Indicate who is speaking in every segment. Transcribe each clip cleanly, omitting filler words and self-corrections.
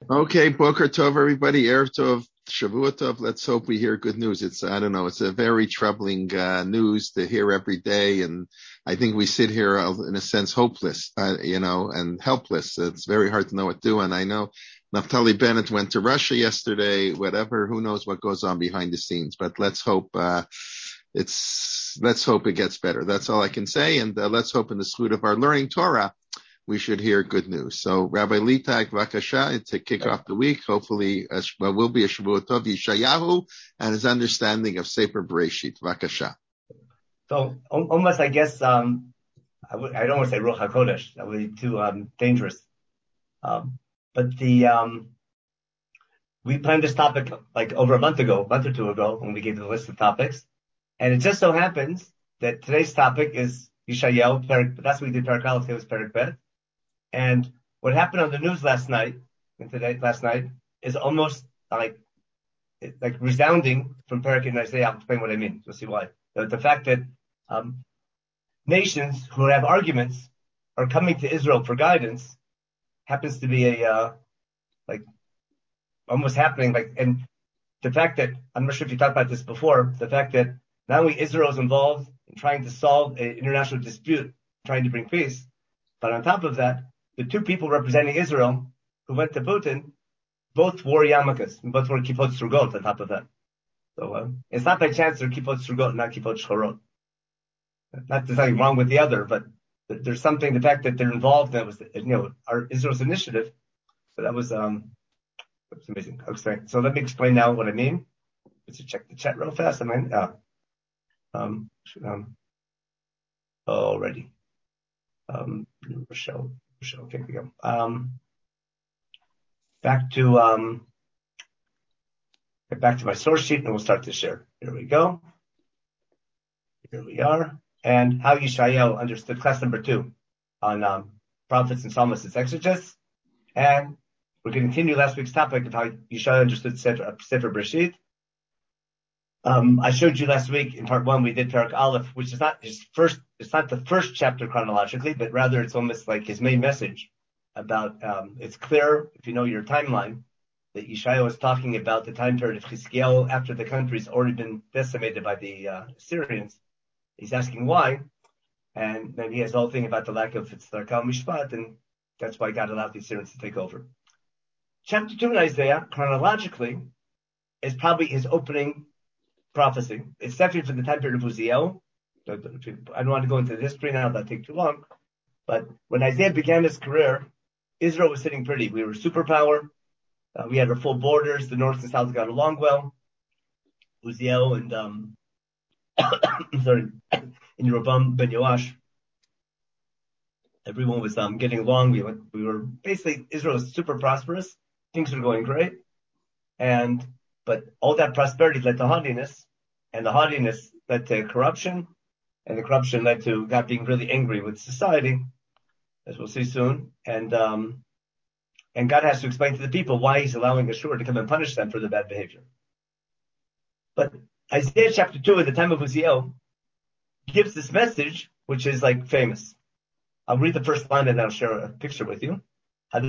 Speaker 1: Okay, Boker Tov, everybody. Erev Tov, Shavua Tov. Let's hope we hear good news. I don't know, it's a very troubling news to hear every day, and I think we sit here in a sense hopeless, and helpless. It's very hard to know what to do. And I know Naftali Bennett went to Russia yesterday. Whatever, who knows what goes on behind the scenes? But let's hope it gets better. That's all I can say, and let's hope in the spirit of our learning Torah we should hear good news. So Rabbi Litag Vakasha, to kick off the week, hopefully will be a Shavuot Tov Yeshayahu and his understanding of Sefer Bereshit. Vakasha.
Speaker 2: So almost, I guess, I don't want to say Ruach HaKodesh. That would be too dangerous. But we planned this topic like over a month or two ago, when we gave the list of topics. And it just so happens that today's topic is Yeshayahu. That's what we did. Perek Aleph, it was Perek Bet. And what happened on the news last night is almost like resounding from Perek in Isaiah. I'll explain what I mean. You'll see why. The fact that nations who have arguments are coming to Israel for guidance happens to be almost happening. And the fact that, I'm not sure if you talked about this before, the fact that not only Israel is involved in trying to solve an international dispute, trying to bring peace, but on top of that, the two people representing Israel who went to Putin both wore yarmulkes, and both wore kippot srugot on top of that. So it's not by chance they're kippot srugot, not kippot shchorot. Not there's nothing wrong with the other, but there's something, the fact that they're involved, that was, our Israel's initiative. So that was amazing. Okay, so let me explain now what I mean. Let's check the chat real fast. Already. Rochelle, okay, here we go. Back to my source sheet, and we'll start to share. Here we go. Here we are. And how Yeshayahu understood class number 2 on prophets and psalmists' exegesis. And we're going to continue last week's topic of how Yeshayahu understood Sefer Bereshit. I showed you last week in part 1, we did Perek Aleph, which is not it's not the first chapter chronologically, but rather it's almost like his main message about, it's clear, if you know your timeline, that Yeshayahu is talking about the time period of Chizkiyahu after the country's already been decimated by the Assyrians. He's asking why, and then he has the whole thing about the lack of Tzedakah Mishpat, and that's why God allowed the Assyrians to take over. Chapter 2 in Isaiah, chronologically, is probably his opening prophecy. It's definitely for the time period of Uziel. I don't want to go into the history now, that'll take too long. But when Isaiah began his career, Israel was sitting pretty. We were a superpower. We had our full borders. The north and south got along well. Uziel and in Yeroboam ben Yoash, everyone was getting along. We were basically, Israel was super prosperous. Things were going great. But all that prosperity led to haughtiness, and the haughtiness led to corruption, and the corruption led to God being really angry with society, as we'll see soon. And God has to explain to the people why he's allowing Ashur to come and punish them for their bad behavior. But Isaiah chapter 2, at the time of Uziel, gives this message, which is like famous. I'll read the first line and I'll share a picture with you. Okay?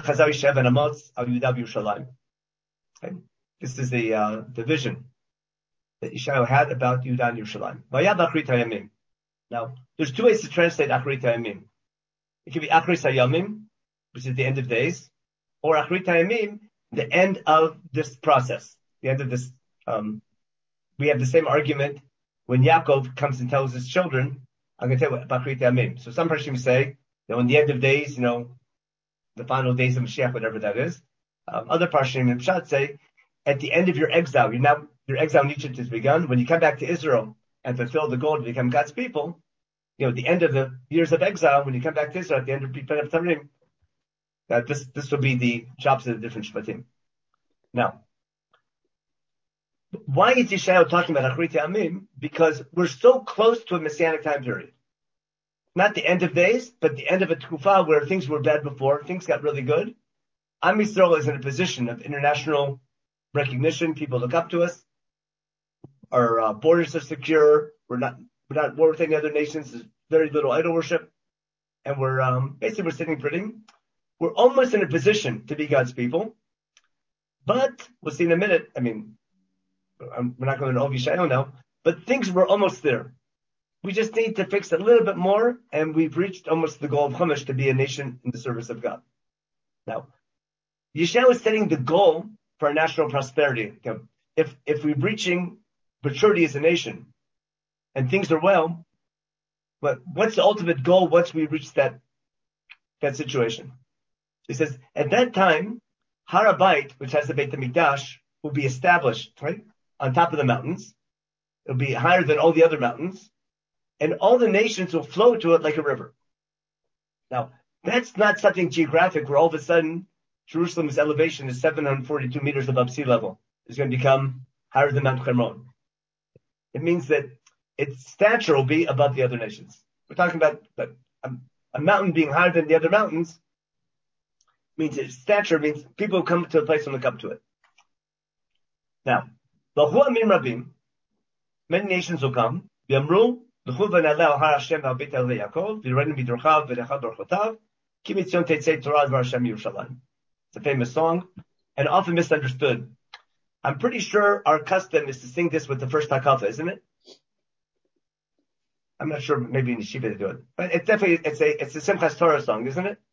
Speaker 2: This is the vision that Yeshayahu had about Yehuda and Yerushalayim. Now, there's two ways to translate Achrit HaYamim. It could be Achrit HaYamim, which is the end of days, or Achrit HaYamim, the end of this process, the end of this. We have the same argument when Yaakov comes and tells his children, I'm going to tell you about Achrit HaYamim. So some Parashim say that when the end of days, the final days of Mashiach, whatever that is. Other Parashim in Pshat say, at the end of your exile, your exile in Egypt has begun. When you come back to Israel and fulfill the goal to become God's people, at the end of the years of exile, when you come back to Israel, at the end of Brit Tarim, that this will be the jobs of the different Shvatim. Now, why is Yeshayahu talking about Achrit HaYamim? Because we're so close to a Messianic time period. Not the end of days, but the end of a Tkufa where things were bad before, things got really good. Am Yisrael is in a position of international recognition. People look up to us. Our borders are secure. We're not at war with any other nations. There's very little idol worship. And we're sitting pretty. We're almost in a position to be God's people. But we'll see in a minute. I mean, we're not going to Ovi Shayo now, but things were almost there. We just need to fix a little bit more, and we've reached almost the goal of Chumash to be a nation in the service of God. Now, Yeshayahu is setting the goal for our national prosperity. If we're reaching maturity as a nation and things are well, but what's the ultimate goal once we reach that situation? He says, at that time, Har HaBayit, which has the Beit HaMikdash, will be established, right, on top of the mountains. It'll be higher than all the other mountains, and all the nations will flow to it like a river. Now, that's not something geographic where all of a sudden Jerusalem's elevation is 742 meters above sea level. It's going to become higher than Mount Hermon. It means that its stature will be above the other nations. We're talking about a mountain being higher than the other mountains. Means its stature means people come to a place and look up to it. Now, many nations will come. It's a famous song and often misunderstood. I'm pretty sure our custom is to sing this with the first hakafa, isn't it? I'm not sure. Maybe in Yeshiva they do it, but it's definitely it's a Simchas Torah song, isn't it?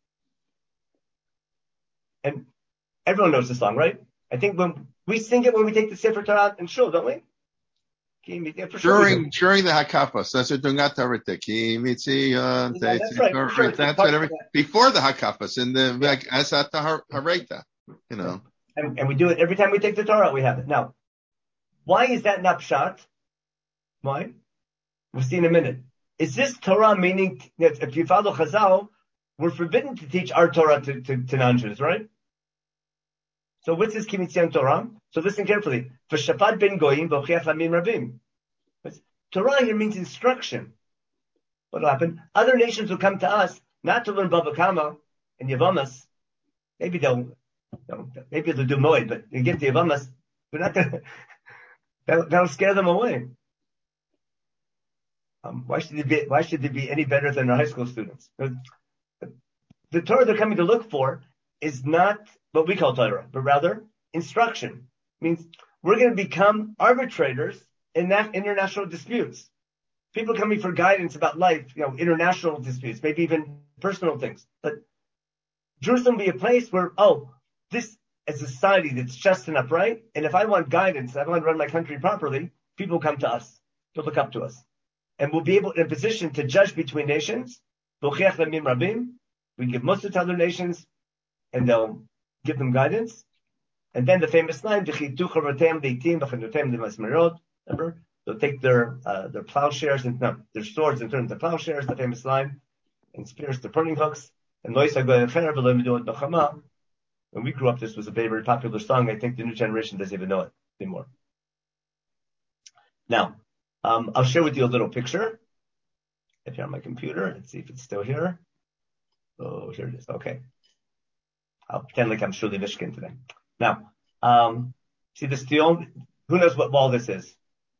Speaker 2: And everyone knows the song, right? I think when we sing it when we take the Sefer Torah and shul, don't we?
Speaker 1: During the Hakafos, that's what Dungatarite. That's right. That's what before the Hakafos in the Asat Hareta, you know.
Speaker 2: And we do it every time we take the Torah. We have it now. Why is that not pshat? Why? We'll see in a minute. Is this Torah meaning that if you follow Chazal, we're forbidden to teach our Torah to non-Jews, right? So what's this Kimitzion Torah? So listen carefully. V'shafat ben goyim v'ochiach lamim rabim. Torah here means instruction. What will happen? Other nations will come to us not to learn Bava Kama and Yavamas. Maybe they'll do Moed, but they get the Yavamas. They're not going to. That'll scare them away. Why should they be any better than our high school students? The Torah they're coming to look for is not what we call Torah, but rather instruction. It means we're going to become arbitrators in that international disputes. People coming for guidance about life, international disputes, maybe even personal things. But Jerusalem will be a place where, this is a society that's just and upright, and if I want guidance, if I want to run my country properly, people come to us to look up to us. And we'll be able in a position to judge between nations. We give Musa to other nations, and they'll give them guidance. And then the famous line, remember, they'll take their plowshares and their swords and turn them to plowshares, the famous line, and spears to pruning hooks. And when we grew up, this was a very, very popular song. I think the new generation doesn't even know it anymore. Now, I'll share with you a little picture. If you're on my computer, let's see if it's still here. Oh, here it is. Okay. I'll pretend like I'm Shuli Mishkin today. Now, see this deal? Who knows what wall this is?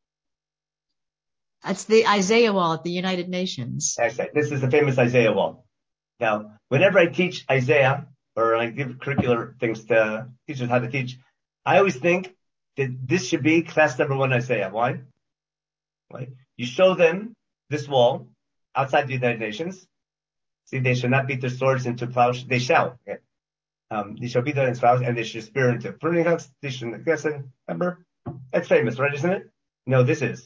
Speaker 3: That's the Isaiah Wall at the United Nations.
Speaker 2: Actually, this is the famous Isaiah Wall. Now, whenever I teach Isaiah, or I give curricular things to teachers how to teach, I always think that this should be class number 1 Isaiah. Why? You show them this wall outside the United Nations. See, they shall not beat their swords into plows. They shall. Okay. They shall beat their plows, and they should spear into pruning hooks. They should, remember? That's famous, right? Isn't it? No, this is.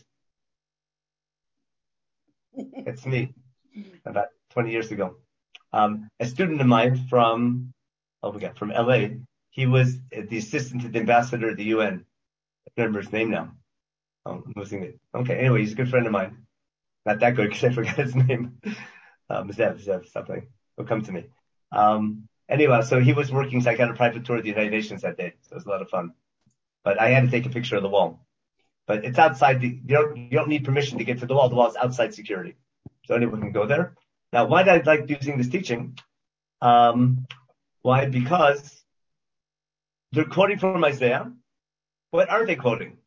Speaker 2: It's me. About 20 years ago. A student of mine from LA. He was the assistant to the ambassador of the UN. I remember his name now. I'm losing it. Okay, anyway, he's a good friend of mine. Not that good because I forgot his name. Zev, something. He'll come to me. Anyway, so he was working, so I got a private tour of the United Nations that day. So it was a lot of fun. But I had to take a picture of the wall. But it's outside you don't need permission to get to the wall. The wall is outside security. So anyone can go there. Now, why did I like using this teaching? Why? Because they're quoting from Isaiah. What are they quoting?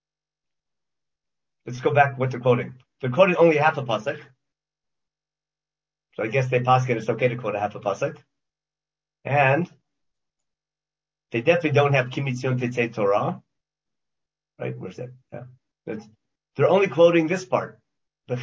Speaker 2: Let's go back what they're quoting. They're quoting only half a pasuk. So I guess they pasuk it's okay to quote a half a pasuk. And They definitely don't have Kimitzion Tetzei Torah. Right? Where's that? Yeah. They're only quoting this part. They're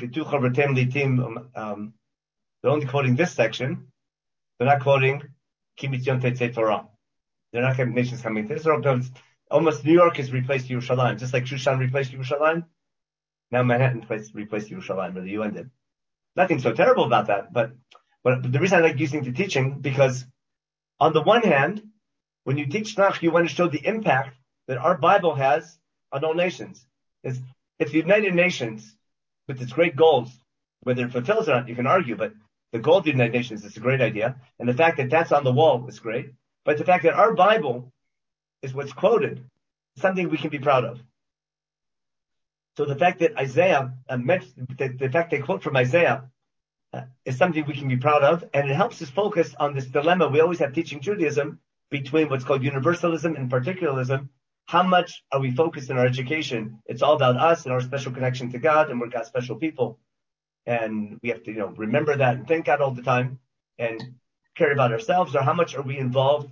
Speaker 2: only quoting this section. They're not quoting Kimitzion Tetzei Torah. They're not having nations coming to Israel. Almost New York has replaced Yerushalayim. Just like Shushan replaced Yerushalayim, now Manhattan replaced Yerushalayim, or the UN did. Nothing so terrible about that. But the reason I like using the teaching, because on the one hand, when you teach Tanakh, you want to show the impact that our Bible has on all nations. If the United Nations, with its great goals, whether it fulfills or not, you can argue, but the goal of the United Nations is a great idea. And the fact that that's on the wall is great. But the fact that our Bible is what's quoted is something we can be proud of. So the fact that Isaiah, the fact they quote from Isaiah is something we can be proud of, and it helps us focus on this dilemma we always have teaching Judaism between what's called universalism and particularism. How much are we focused in our education? It's all about us and our special connection to God, and we're God's special people. And we have to, remember that and thank God all the time and care about ourselves, or how much are we involved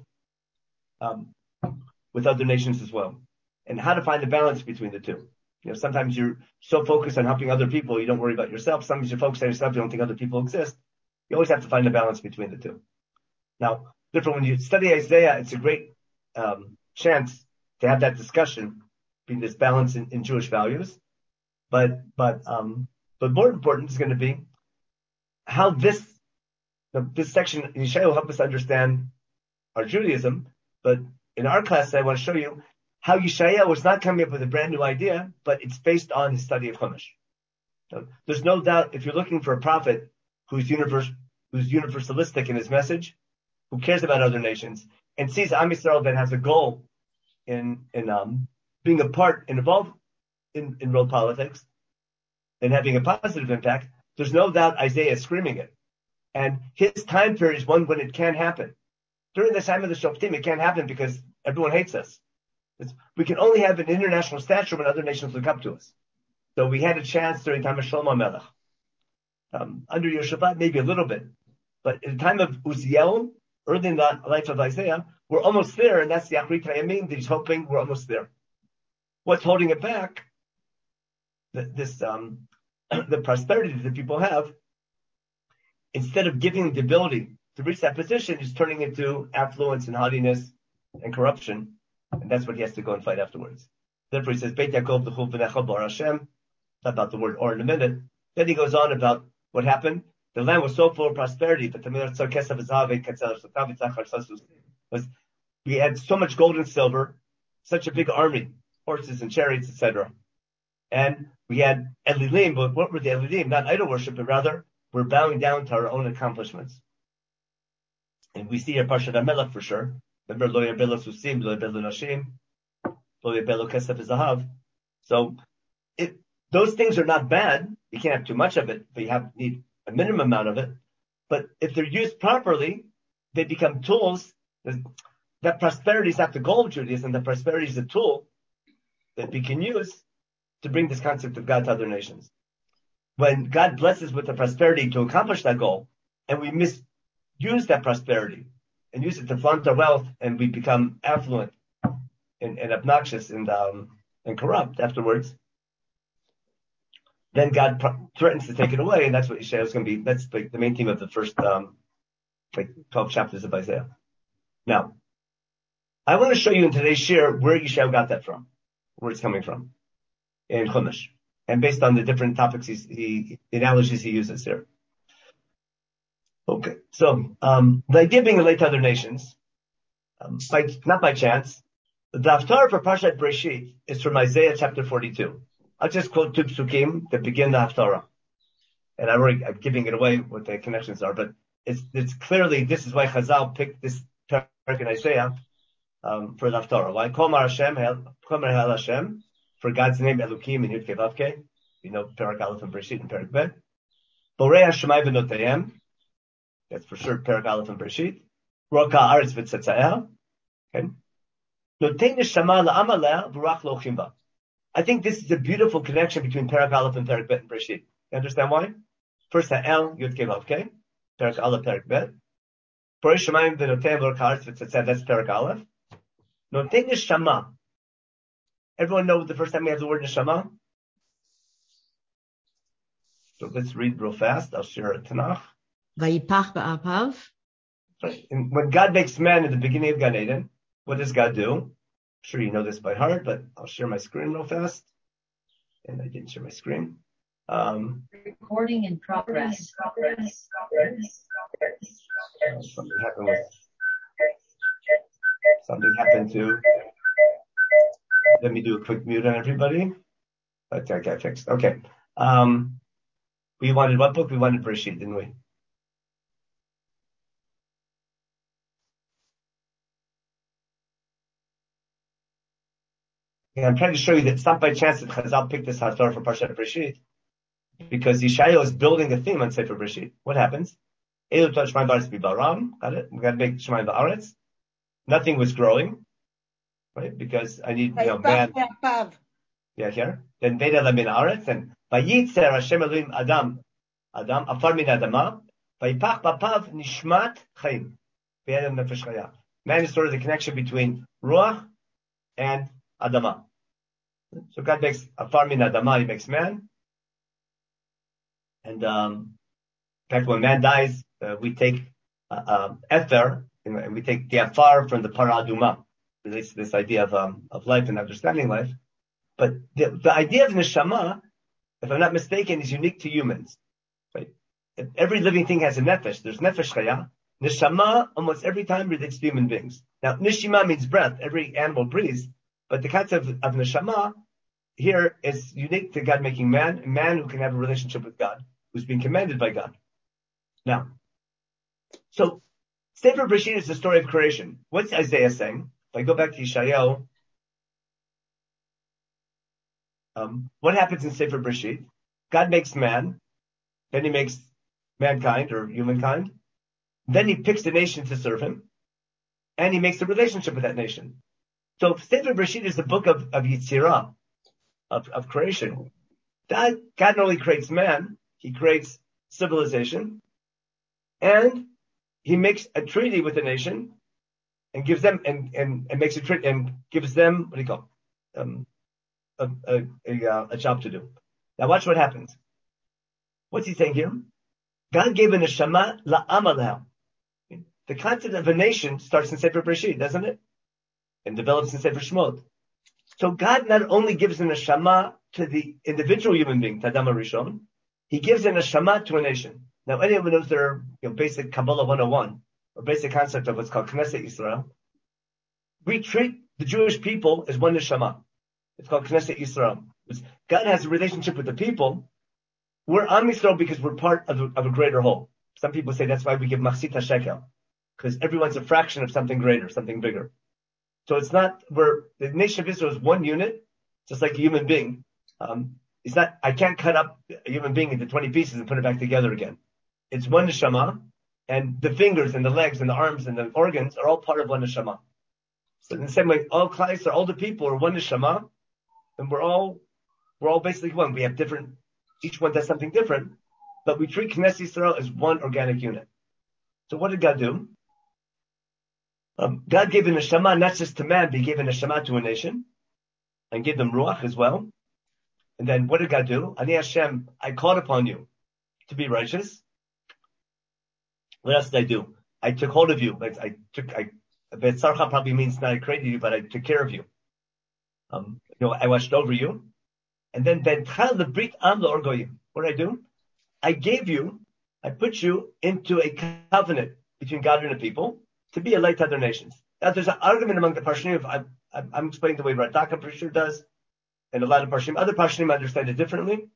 Speaker 2: with other nations as well? And how to find the balance between the two. Sometimes you're so focused on helping other people, you don't worry about yourself. Sometimes you're focused on yourself, you don't think other people exist. You always have to find a balance between the two. Now, different when you study Isaiah, it's a great chance to have that discussion between this balance in Jewish values. But more important is going to be how this section in Yeshayahu will help us understand our Judaism. But in our class, I want to show you how Yeshayahu was not coming up with a brand new idea, but it's based on his study of Chumash. So there's no doubt if you're looking for a prophet who's universalistic in his message, who cares about other nations, and sees Am Yisrael that has a goal in being a part and involved in world politics and having a positive impact, there's no doubt Isaiah is screaming it. And his time period is one when it can happen. During the time of the Shoftim, it can't happen because everyone hates us. We can only have an international stature when other nations look up to us. So we had a chance during the time of Shlomo Melech. Under Yehoshaphat, maybe a little bit. But in the time of Uzziel, early in the life of Isaiah, we're almost there, and that's the Achrit HaYamim that he's hoping we're almost there. What's holding it back? The prosperity that people have, instead of giving the ability to reach that position, is turning into affluence and haughtiness and corruption. And that's what he has to go and fight afterwards. Therefore he says, Beit Yaakov B'chul V'nechal Bar Hashem, about the word or in a minute. Then he goes on about what happened. The land was so full of prosperity, but we had so much gold and silver, such a big army, horses and chariots, etc. And we had Elilim, but what were the Elilim? Not idol worship, but rather we're bowing down to our own accomplishments. And we see here Parshat HaMelech for sure. Remember, Lo Yarbelu Susim, Lo Yarbelu Nashim, Lo Yarbelu Kesef Zahav. So those things are not bad. You can't have too much of it, but you need a minimum amount of it. But if they're used properly, they become tools. That prosperity is not the goal of Judaism. That prosperity is a tool that we can use to bring this concept of God to other nations. When God blesses with the prosperity to accomplish that goal, and we misuse that prosperity and use it to flaunt our wealth, and we become affluent and obnoxious and corrupt afterwards, then God threatens to take it away, and that's what Yeshayahu is going to be. That's the main theme of the first 12 chapters of Isaiah. Now, I want to show you in today's share where Yeshayahu got that from, where it's coming from in Chumash, and based on the different topics, the analogies he uses here. Okay, so the idea of being relate to other nations, not by chance, the Haftarah for Parshat Breshit is from Isaiah chapter 42. I'll just quote two psukim that begin the Haftarah. And I'm giving it away what the connections are, but it's clearly, this is why Chazal picked this parak in Isaiah for the Haftarah. Why? Komar Hashem, Komer Hashem, for God's name, Elokim, and Yud Kei Vav Kei. You know, Parak Aleph and Breshit and Parak Bet. Borei Hashemayim v'notayim. That's for sure Parak Aleph and Breshit. Roka Aretz v'tzetzaeha. Okay. Notei neshama la'am aleh v'rach lo chimba. I think this is a beautiful connection between Parak Aleph and Parak Bet and Breshit. You understand why? First, Ha'el, Yud Kei Vav Kei. Parak Aleph, Parak Bet. Borei Hashemayim v'notayim v'rach Aretz v'tzetzaeha. That's Parak Aleph. Notei neshama. Everyone know the first time we have the word neshama? So let's read real fast. I'll share a Tanakh.
Speaker 3: Vayipach ba'apav.
Speaker 2: Right. And when God makes man in the beginning of Gan Eden, what does God do? I'm sure you know this by heart, but I'll share my screen real fast. And I didn't share my screen.
Speaker 3: Recording in progress.
Speaker 2: Something happened to. Let me do a quick mute on everybody. But that got fixed. Okay. We wanted what book? We wanted Bereshit, didn't we? Yeah, I'm trying to show you that it's not by chance that Chazal picked this Haftarah for Parshat Bereshit, because Yeshayahu is building a theme on Sefer Bereshit. What happens? Elu Tov Shemaim V'Aretz B'Baram. Got it? We got to make Shemaim V'Aretz. Nothing was growing, right? Because I need, man. Yeah, here. Then Veda Lamin Aretz, and Vayitzer Hashem Elohim Adam Afar Min Adama, Vayipach Bapav Nishmat Chaim. V'Adam Nefesh Chaya. Man is sort of the connection between Ruach and Adama. So God makes Afar Min Adama, He makes man. And in fact, when man dies, we take ether, and we take the afar from the paraduma. Relates to this idea of life and understanding life. But the idea of neshama, if I'm not mistaken, is unique to humans. Right? Every living thing has a nefesh. There's nefesh chaya. Neshama almost every time relates to human beings. Now, neshima means breath. Every animal breathes. But the concept of neshama here is unique to God making man, a man who can have a relationship with God, who's being commanded by God. Now, so Sefer Bereshit is the story of creation. What's Isaiah saying? If I go back to Yeshayahu, what happens in Sefer Bereshit? God makes man, then He makes mankind or humankind, then He picks a nation to serve Him, and He makes a relationship with that nation. So Sefer Bereshit is the book of Yitzirah, of creation. God not only creates man, He creates civilization, and He makes a treaty with the nation, and gives them and makes a treaty and gives them what do you call a job to do. Now watch what happens. What's He saying here? God gave a neshama la'am aleha. The concept of a nation starts in Sefer Bereshit, doesn't it? And develops in Sefer Shemot. So God not only gives a neshama to the individual human being, to Adam HaRishon, He gives a neshama to a nation. Now, anyone knows their basic Kabbalah 101, or basic concept of what's called Knesset Yisrael. We treat the Jewish people as one neshama. It's called Knesset Yisrael. God has a relationship with the people. We're Am Yisrael because we're part of a greater whole. Some people say that's why we give Machzit HaShekel, because everyone's a fraction of something greater, something bigger. So it's not, the nation of Israel is one unit, just like a human being. It's not, I can't cut up a human being into 20 pieces and put it back together again. It's one neshama, and the fingers and the legs and the arms and the organs are all part of one neshama. So in the same way, all Klal, all the people are one neshama, and we're all basically one. We have different, each one does something different, but we treat Knesset Yisrael as one organic unit. So what did God do? God gave a neshama not just to man, but He gave a neshama to a nation, and gave them ruach as well. And then what did God do? Ani Hashem, I called upon you to be righteous. What else did I do? I took hold of you. Betzarcha probably means not I created you, but I took care of you. I watched over you. And then Bentchal the Brit Am L'Orgoyim. What did I do? I put you into a covenant between God and the people to be a light to other nations. Now there's an argument among the Parshanim. I'm explaining the way Radak, I'm pretty sure, does, and a lot of Parshanim. Other Parshanim understand it differently.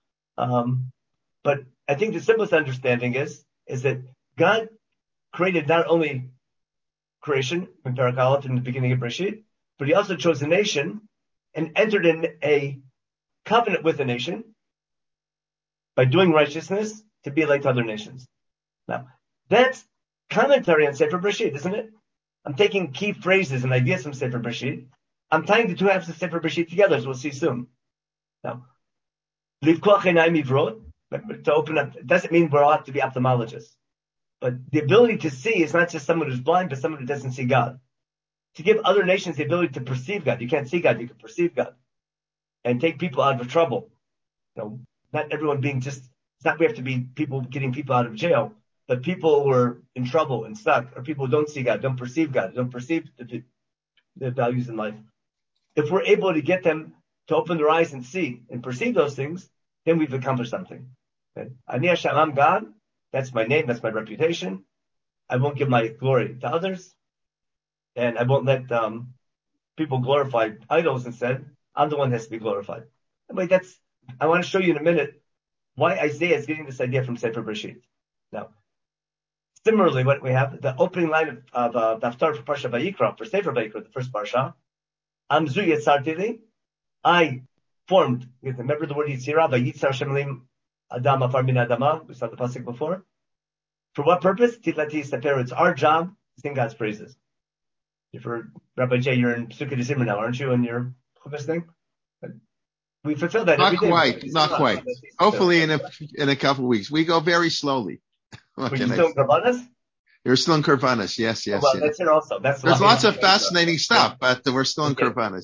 Speaker 2: But I think the simplest understanding is that God created not only creation in Perek Aleph in the beginning of Bereshit, but He also chose a nation and entered in a covenant with a nation by doing righteousness to be like other nations. Now, that's commentary on Sefer Bereshit, isn't it? I'm taking key phrases and ideas from Sefer Bereshit. I'm tying the two halves of Sefer Bereshit together, as we'll see soon. Now, Livkoach Einayim Ivrot, to open up, it doesn't mean we're all have to be ophthalmologists. But the ability to see is not just someone who's blind, but someone who doesn't see God. to give other nations the ability to perceive God. You can't see God, you can perceive God. And take people out of trouble. Not everyone being it's not we have to be people getting people out of jail, but people who are in trouble and stuck, or people who don't see God, don't perceive God, don't perceive the values in life. If we're able to get them to open their eyes and see and perceive those things, then we've accomplished something. Ani Hashem, I'm God. That's my name. That's my reputation. I won't give my glory to others, and I won't let people glorify idols instead. I'm the one that has to be glorified. Anyway, I want to show you in a minute why Isaiah is getting this idea from Sefer Bereshit. Now, similarly, what we have, the opening line of the Haftarah for Parsha Vayikra, for Sefer Vayikra, the first Parsha, Amzu Yetzartili, I formed, remember the word Yitzira, Vayitzar Hashem Elohim Adam Afar Min Adama, we saw the pasuk before. For what purpose? Titlati Sefer, it's our job to sing God's praises. For Rabbi Jay, you're in Sukkot Zimmer now, aren't you, in your Chumash thing? We fulfill that every day.
Speaker 1: Not quite. Hopefully in a couple of weeks. We go very slowly.
Speaker 2: Were you still in Karbanas?
Speaker 1: You're still in Karbanas, yes.
Speaker 2: That's it also. There's
Speaker 1: lots of fascinating stuff, but we're still in Karbanas.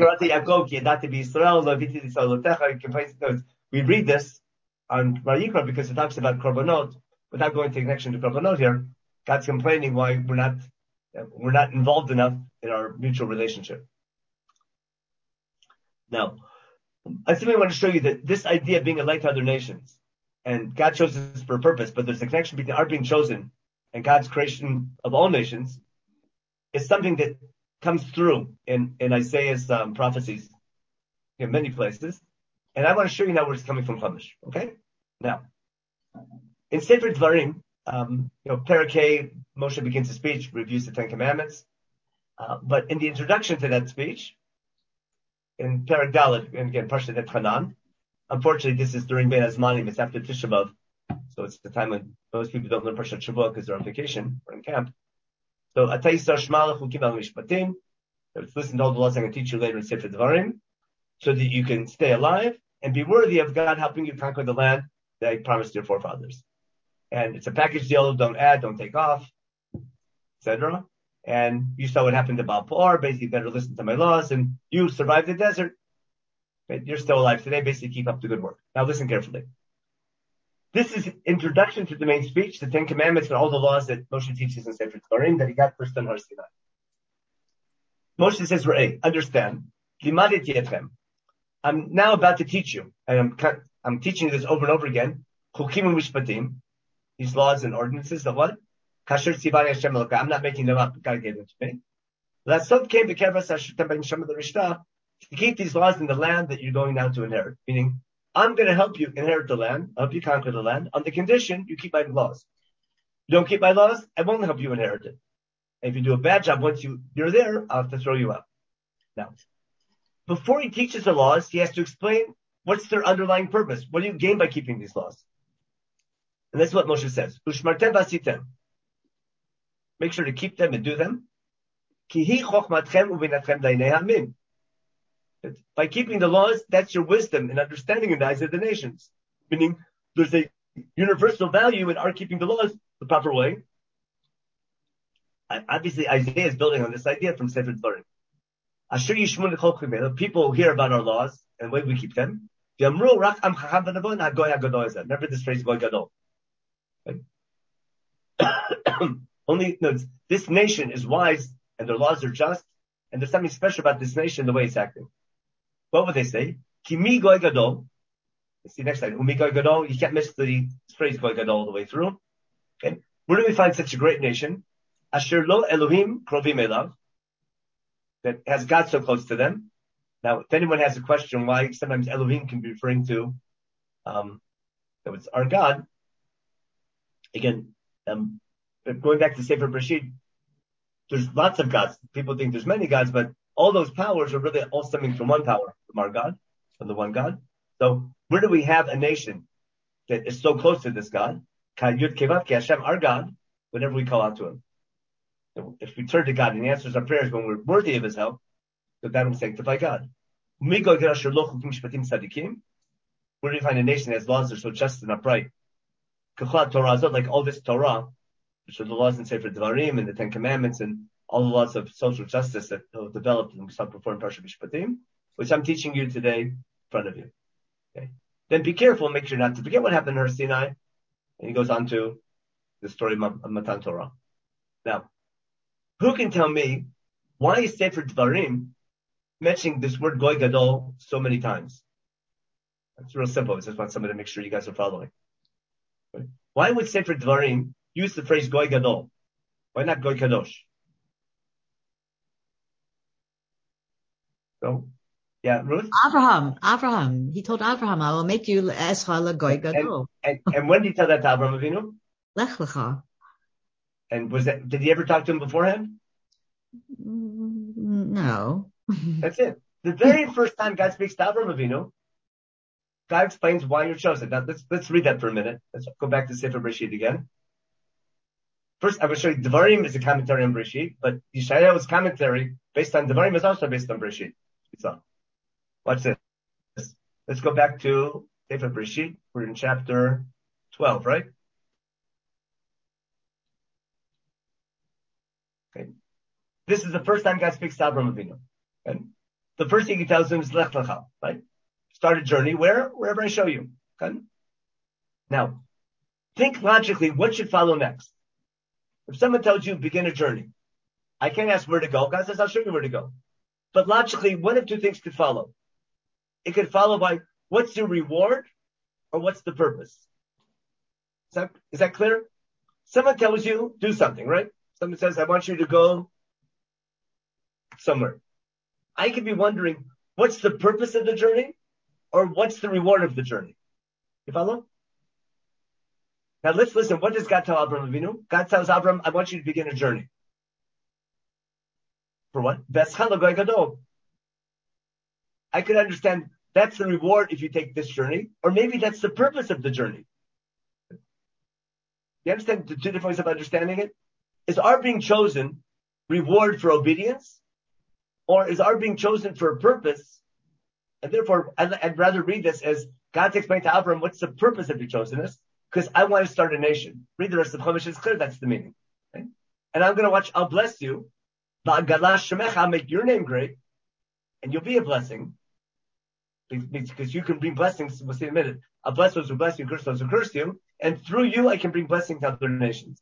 Speaker 2: We read this on Vayikra because it talks about Korbanot. Without going to connection to Korbanot here, God's complaining why we're not involved enough in our mutual relationship. Now, I simply want to show you that this idea of being a light to other nations, and God chose this for a purpose, but there's a connection between our being chosen and God's creation of all nations, is something that comes through in Isaiah's prophecies in many places. And I want to show you now where it's coming from Chumash. Okay? Now, in Sefer Dvarim, Parakeh, Moshe begins his speech, reviews the Ten Commandments. But in the introduction to that speech, in Parak Dalet, and again, Parshat Et Hanan, unfortunately, this is during Ben Azmanim, it's after Tisha B'Av, so it's the time when most people don't learn Parshat Shavua because they're on vacation or in camp. So, Atayisar Shma Lechukim Al Mishpatim, let's listen to all the laws I'm going to teach you later in Sefer Dvarim, so that you can stay alive and be worthy of God helping you conquer the land that He promised your forefathers. And it's a package deal, don't add, don't take off, etc. And you saw what happened to Baal Peor, basically better listen to my laws, and you survived the desert. Right? You're still alive today, basically keep up the good work. Now listen carefully. This is introduction to the main speech, the Ten Commandments and all the laws that Moshe teaches in Sefer Dvarim that he got first on Har Sinai. Moshe says, Re'eh, understand, Limadeti etchem. I'm now about to teach you, and I'm teaching you this over and over again, Chukim u'mishpatim, these laws and ordinances that what? Kasher tzivani Hashem Elokai. I'm not making them up. God gave them to me. Lasot came to keep these laws in the land that you're going now to inherit. Meaning, I'm going to help you inherit the land, help you conquer the land, on the condition you keep my laws. You don't keep my laws, I won't help you inherit it. And if you do a bad job once you're there, I'll have to throw you out. Now, before he teaches the laws, he has to explain what's their underlying purpose. What do you gain by keeping these laws? And that's what Moshe says. Ushmartem v'asitem. Make sure to keep them and do them. By keeping the laws, that's your wisdom and understanding in the eyes of the nations. Meaning, there's a universal value in our keeping the laws the proper way. Obviously, Isaiah is building on this idea from Sefer Dvarim. People hear about our laws and the way we keep them. Remember this phrase, Goy Gadol. This nation is wise and their laws are just, and there's something special about this nation, the way it's acting. What would they say? Kimi Goy Gadol. See next slide. Umi Goy Gadol. You can't miss the phrase Goy Gadol all the way through. Okay. Where do we find such a great nation? Asher lo Elohim krovim elav. That has God so close to them. Now, if anyone has a question why sometimes Elohim can be referring to, that it's our God. Again, going back to Sefer Bereshit, there's lots of gods. People think there's many gods, but all those powers are really all stemming from one power, from our God, from the one God. So where do we have a nation that is so close to this God? Yud Kevav Ki Hashem, our God, whenever we call out to Him. So if we turn to God and He answers our prayers when we're worthy of His help, so that will sanctify God. Where do you find a nation that has laws that are so just and upright? Like all this Torah, which are the laws in Sefer Dvarim and the Ten Commandments and all the laws of social justice that are developed and we saw before in Parshat Mishpatim, which I'm teaching you today in front of you. Okay. Then be careful, make sure not to forget what happened in Har Sinai. And he goes on to the story of Matan Torah. Now, who can tell me why is Sefer Dvarim mentioning this word Goy Gadol so many times? It's real simple. I just want somebody to make sure you guys are following. Okay. Why would Sefer Dvarim use the phrase Goy Gadol? Why not Goy Kadosh? So, yeah, Ruth?
Speaker 3: Abraham. He told Abraham, I will make you Esra Goy Gadol.
Speaker 2: And when did he tell that to Abraham Avinu?
Speaker 3: Lech Lecha.
Speaker 2: And did he ever talk to him beforehand?
Speaker 3: No.
Speaker 2: That's it. The very first time God speaks to Abraham Avinu, God explains why you're chosen. Now, let's read that for a minute. Let's go back to Sefer Bereshit again. First, I will show you Devarim is a commentary on Bereshit, but Yeshayahu's commentary based on Devarim is also based on Bereshit. So, watch this. Let's go back to Sefer Bereshit. We're in chapter 12, right? Okay. This is the first time God speaks to Abraham Avinu. Okay. The first thing he tells him is Lech Lecha, right? Start a journey wherever I show you. Okay. Now, think logically, what should follow next? If someone tells you begin a journey, I can't ask where to go. God says, I'll show you where to go. But logically, one of two things could follow. It could follow by what's the reward or what's the purpose. Is that clear? Someone tells you, do something, right? Someone says, I want you to go somewhere. I could be wondering, what's the purpose of the journey or what's the reward of the journey? You follow? Now let's listen. What does God tell Abraham Avinu? God tells Abraham, I want you to begin a journey. For what? I could understand that's the reward if you take this journey, or maybe that's the purpose of the journey. You understand the two different ways of understanding it? Is our being chosen reward for obedience, or is our being chosen for a purpose? And therefore, I'd rather read this as God to explain to Abraham what's the purpose of your chosenness, because I want to start a nation. Read the rest of the Chumash, it's clear that's the meaning. Okay? And I'm going to watch, I'll bless you. I'll make your name great, and you'll be a blessing. Because you can bring blessings, we'll see in a minute. I'll bless those who bless you, curse those who curse you, and through you I can bring blessing to other nations.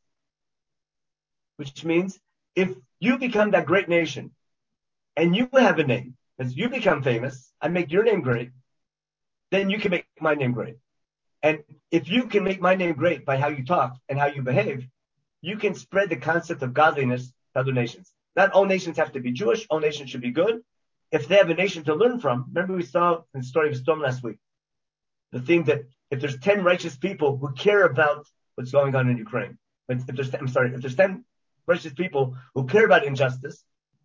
Speaker 2: Which means, if you become that great nation, and you have a name, as you become famous, I make your name great, then you can make my name great. And if you can make my name great by how you talk and how you behave, you can spread the concept of godliness to other nations. Not all nations have to be Jewish, all nations should be good. If they have a nation to learn from, remember we saw in the story of Sodom last week, the thing that if there's 10 righteous people who care about what's going on in Ukraine, if there's 10 righteous people who care about injustice,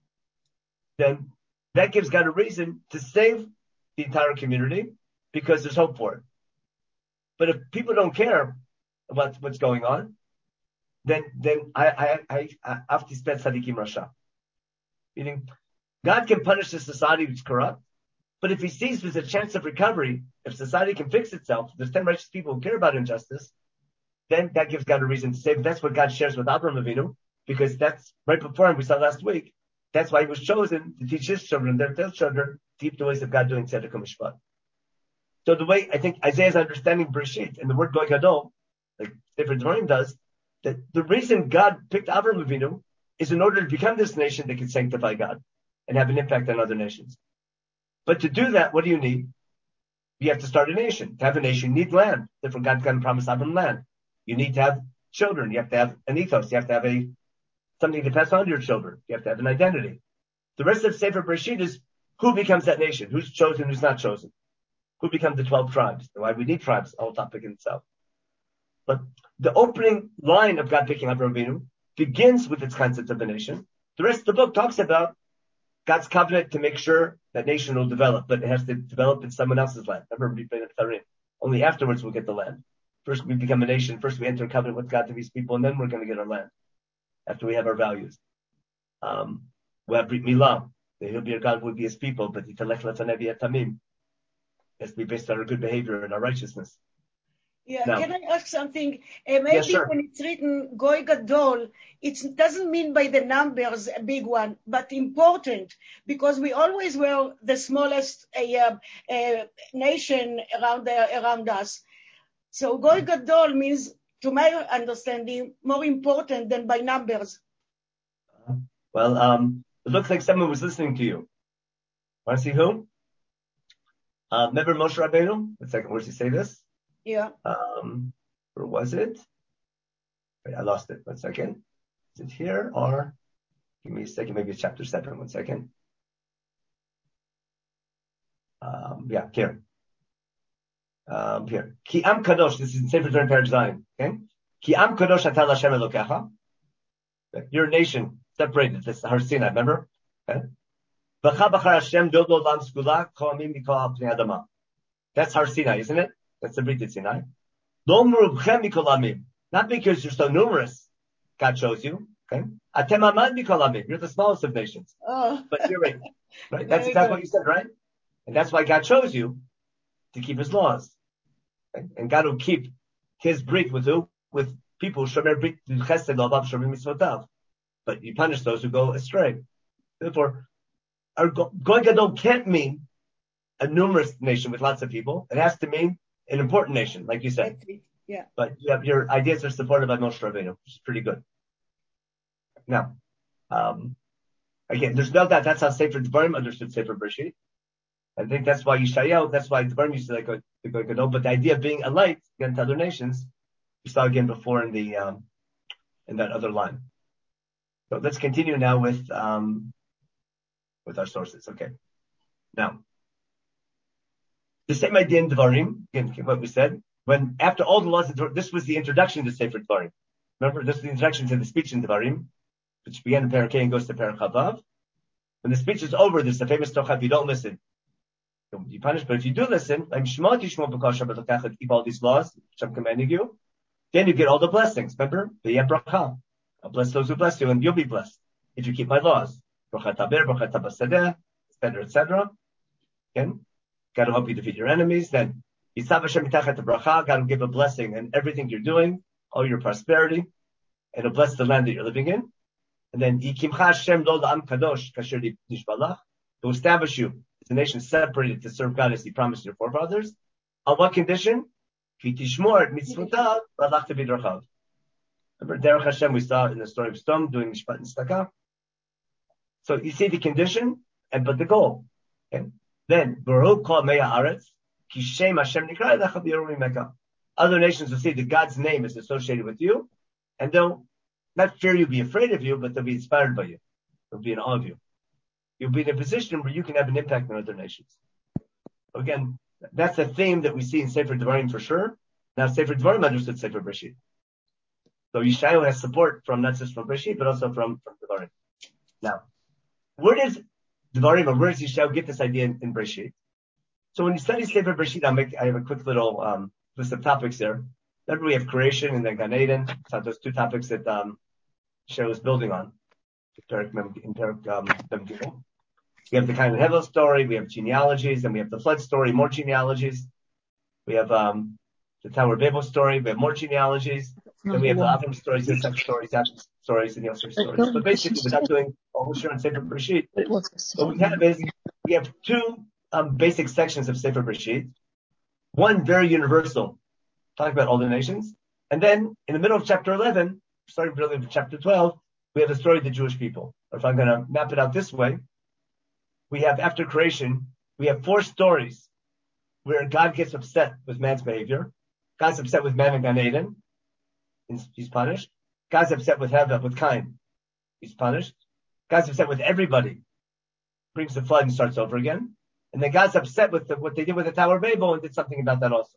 Speaker 2: then that gives God a reason to save the entire community because there's hope for it. But if people don't care about what's going on, then I have to spend tzadikim rasha. Meaning, God can punish a society which is corrupt, but if he sees there's a chance of recovery, if society can fix itself, there's 10 righteous people who care about injustice, then that gives God a reason to save. That's what God shares with Abraham Avinu, because that's right before him, we saw last week. That's why he was chosen to teach his children, their children, to keep the ways of God doing tzedek and mishpat. So the way I think Isaiah's understanding Bereshit and the word Goy Gadol, like Sefer Dvarim does, that the reason God picked Abraham Avinu is in order to become this nation that can sanctify God and have an impact on other nations. But to do that, what do you need? You have to start a nation. To have a nation, you need land. Therefore, God can promise Abraham land. You need to have children. You have to have an ethos. You have to have something to pass on to your children. You have to have an identity. The rest of Sefer Bereshit is who becomes that nation, who's chosen, who's not chosen, who become the 12 tribes, and why we need tribes, a whole topic in itself. But the opening line of God picking Abraham Avinu begins with its concept of a nation. The rest of the book talks about God's covenant to make sure that nation will develop, but it has to develop in someone else's land. Remember, only afterwards we'll get the land. First we become a nation. First we enter a covenant with God to these people, and then we're going to get our land after we have our values. We have Brit Milah. He'll be our God, will be his people, but it has to be based on our good behavior and our righteousness.
Speaker 4: Yeah,
Speaker 2: No.
Speaker 4: can I ask something? Maybe
Speaker 2: sure.
Speaker 4: when it's written Goy Gadol, it doesn't mean by the numbers a big one, but important, because we always were the smallest nation around us. So Goy Gadol means, to my understanding, more important than by numbers.
Speaker 2: Well, it looks like someone was listening to you. Want to see who? Remember Moshe Rabbeinu? One second, where does he say this?
Speaker 4: Yeah.
Speaker 2: Where was it? Wait, I lost it. 1 second. Is it here or? Give me a second. Maybe it's chapter 7. 1 second. Yeah, here. Here. Ki am kadosh. This is in Sefer Dvarim Perek Zayin. Okay. Ki am kadosh atal Hashem Elokecha. Your nation separated. This is Har Sinai. Remember? Okay. That's Har Sinai, isn't it? That's the Brit Sinai. Not because you're so numerous, God chose you. Okay? You're the smallest of nations.
Speaker 4: Oh.
Speaker 2: But you're right. Right? That's exactly what you said, right? And that's why God chose you to keep His laws. Okay? And God will keep His Brit with who? With people. But you punish those who go astray. Therefore, our Goy Gadol can't mean a numerous nation with lots of people. It has to mean an important nation, like you said.
Speaker 4: Yeah.
Speaker 2: But your ideas are supported by Moshe Rabbeinu, which is pretty good. Now, again, there's no doubt that's how Sefer Dvarim understood Sefer Bereshit. I think that's why Yeshayahu, that's why Dvarim used to like the Goy Gadol. But the idea of being a light again to other nations, we saw again before in the in that other line. So let's continue now with our sources. Okay. Now, the same idea in Dvarim, again, what we said, when after all the laws of Dvarim, this was the introduction to Sefer Dvarim. Remember, this is the introduction to the speech in Dvarim, which began in Perek and goes to Perek Chavav. When the speech is over, there's the famous Tocha, if you don't listen, you punish, but if you do listen, keep all these laws, which I'm commanding you, then you get all the blessings. Remember? I'll bless those who bless you, and you'll be blessed if you keep my laws. Etc. Again, God will help you defeat your enemies. Then, God will give a blessing in everything you're doing, all your prosperity, and will bless the land that you're living in. And then, He will establish you as a nation separated to serve God as He promised your forefathers. On what condition? Remember, Derech Hashem, we saw in the story of Sdom doing Mishpat and Tzedakah. So you see the condition, but the goal. Okay? Then, Baruch Kol Mei Haaretz, Ki Shem Hashem Nikra Elecha B'Yoru Mimeka. Other nations will see that God's name is associated with you, and they'll not fear you, be afraid of you, but they'll be inspired by you. They'll be in awe of you. You'll be in a position where you can have an impact on other nations. Again, that's a theme that we see in Sefer Dvarim for sure. Now, Sefer Dvarim understood Sefer Bereshit. So Yeshayahu has support from not just from Bereshit, but also from Dvarim. Now, where does Dvarim, or where does Yeshayahu get this idea in Bereshit? So when you study Sefer Bereshit, I have a quick little list of topics there. Remember, we have creation and then Gan Eden. So those two topics that Yeshayahu was building on in Perek Gimel. We have the Cain and Hevel story, we have genealogies, and we have the flood story, more genealogies. We have the Tower of Babel story, we have more genealogies. Then we have the Avram stories, Yitzhak stories, Jacob stories, and Yosef stories. But basically, without doing all we share on Sefer Bereshit, what we have is we have two basic sections of Sefer Bereshit. One very universal, talking about all the nations, and then in the middle of chapter 11, starting really with chapter 12, we have the story of the Jewish people. Or if I'm going to map it out this way, we have after creation, we have 4 stories where God gets upset with man's behavior. God's upset with man in Gan Eden. He's punished. God's upset with Hevel, with Cain. He's punished. God's upset with everybody. Brings the flood and starts over again. And then God's upset with what they did with the Tower of Babel and did something about that also.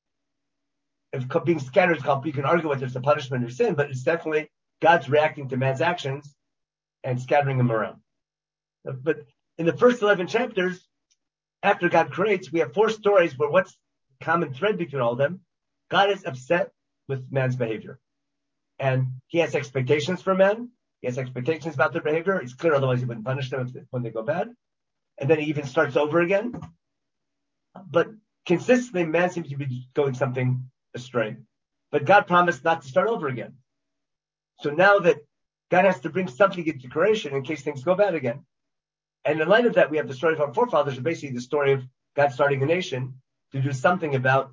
Speaker 2: If being scattered is called, you can argue whether it's a punishment or sin, but it's definitely God's reacting to man's actions and scattering them around. But in the first 11 chapters, after God creates, we have 4 stories where what's the common thread between all of them? God is upset with man's behavior. And He has expectations for men. He has expectations about their behavior. It's clear, otherwise He wouldn't punish them when they go bad. And then He even starts over again. But consistently, man seems to be doing something astray, but God promised not to start over again. So now that God has to bring something into creation in case things go bad again. And in light of that, we have the story of our forefathers, basically the story of God starting a nation to do something about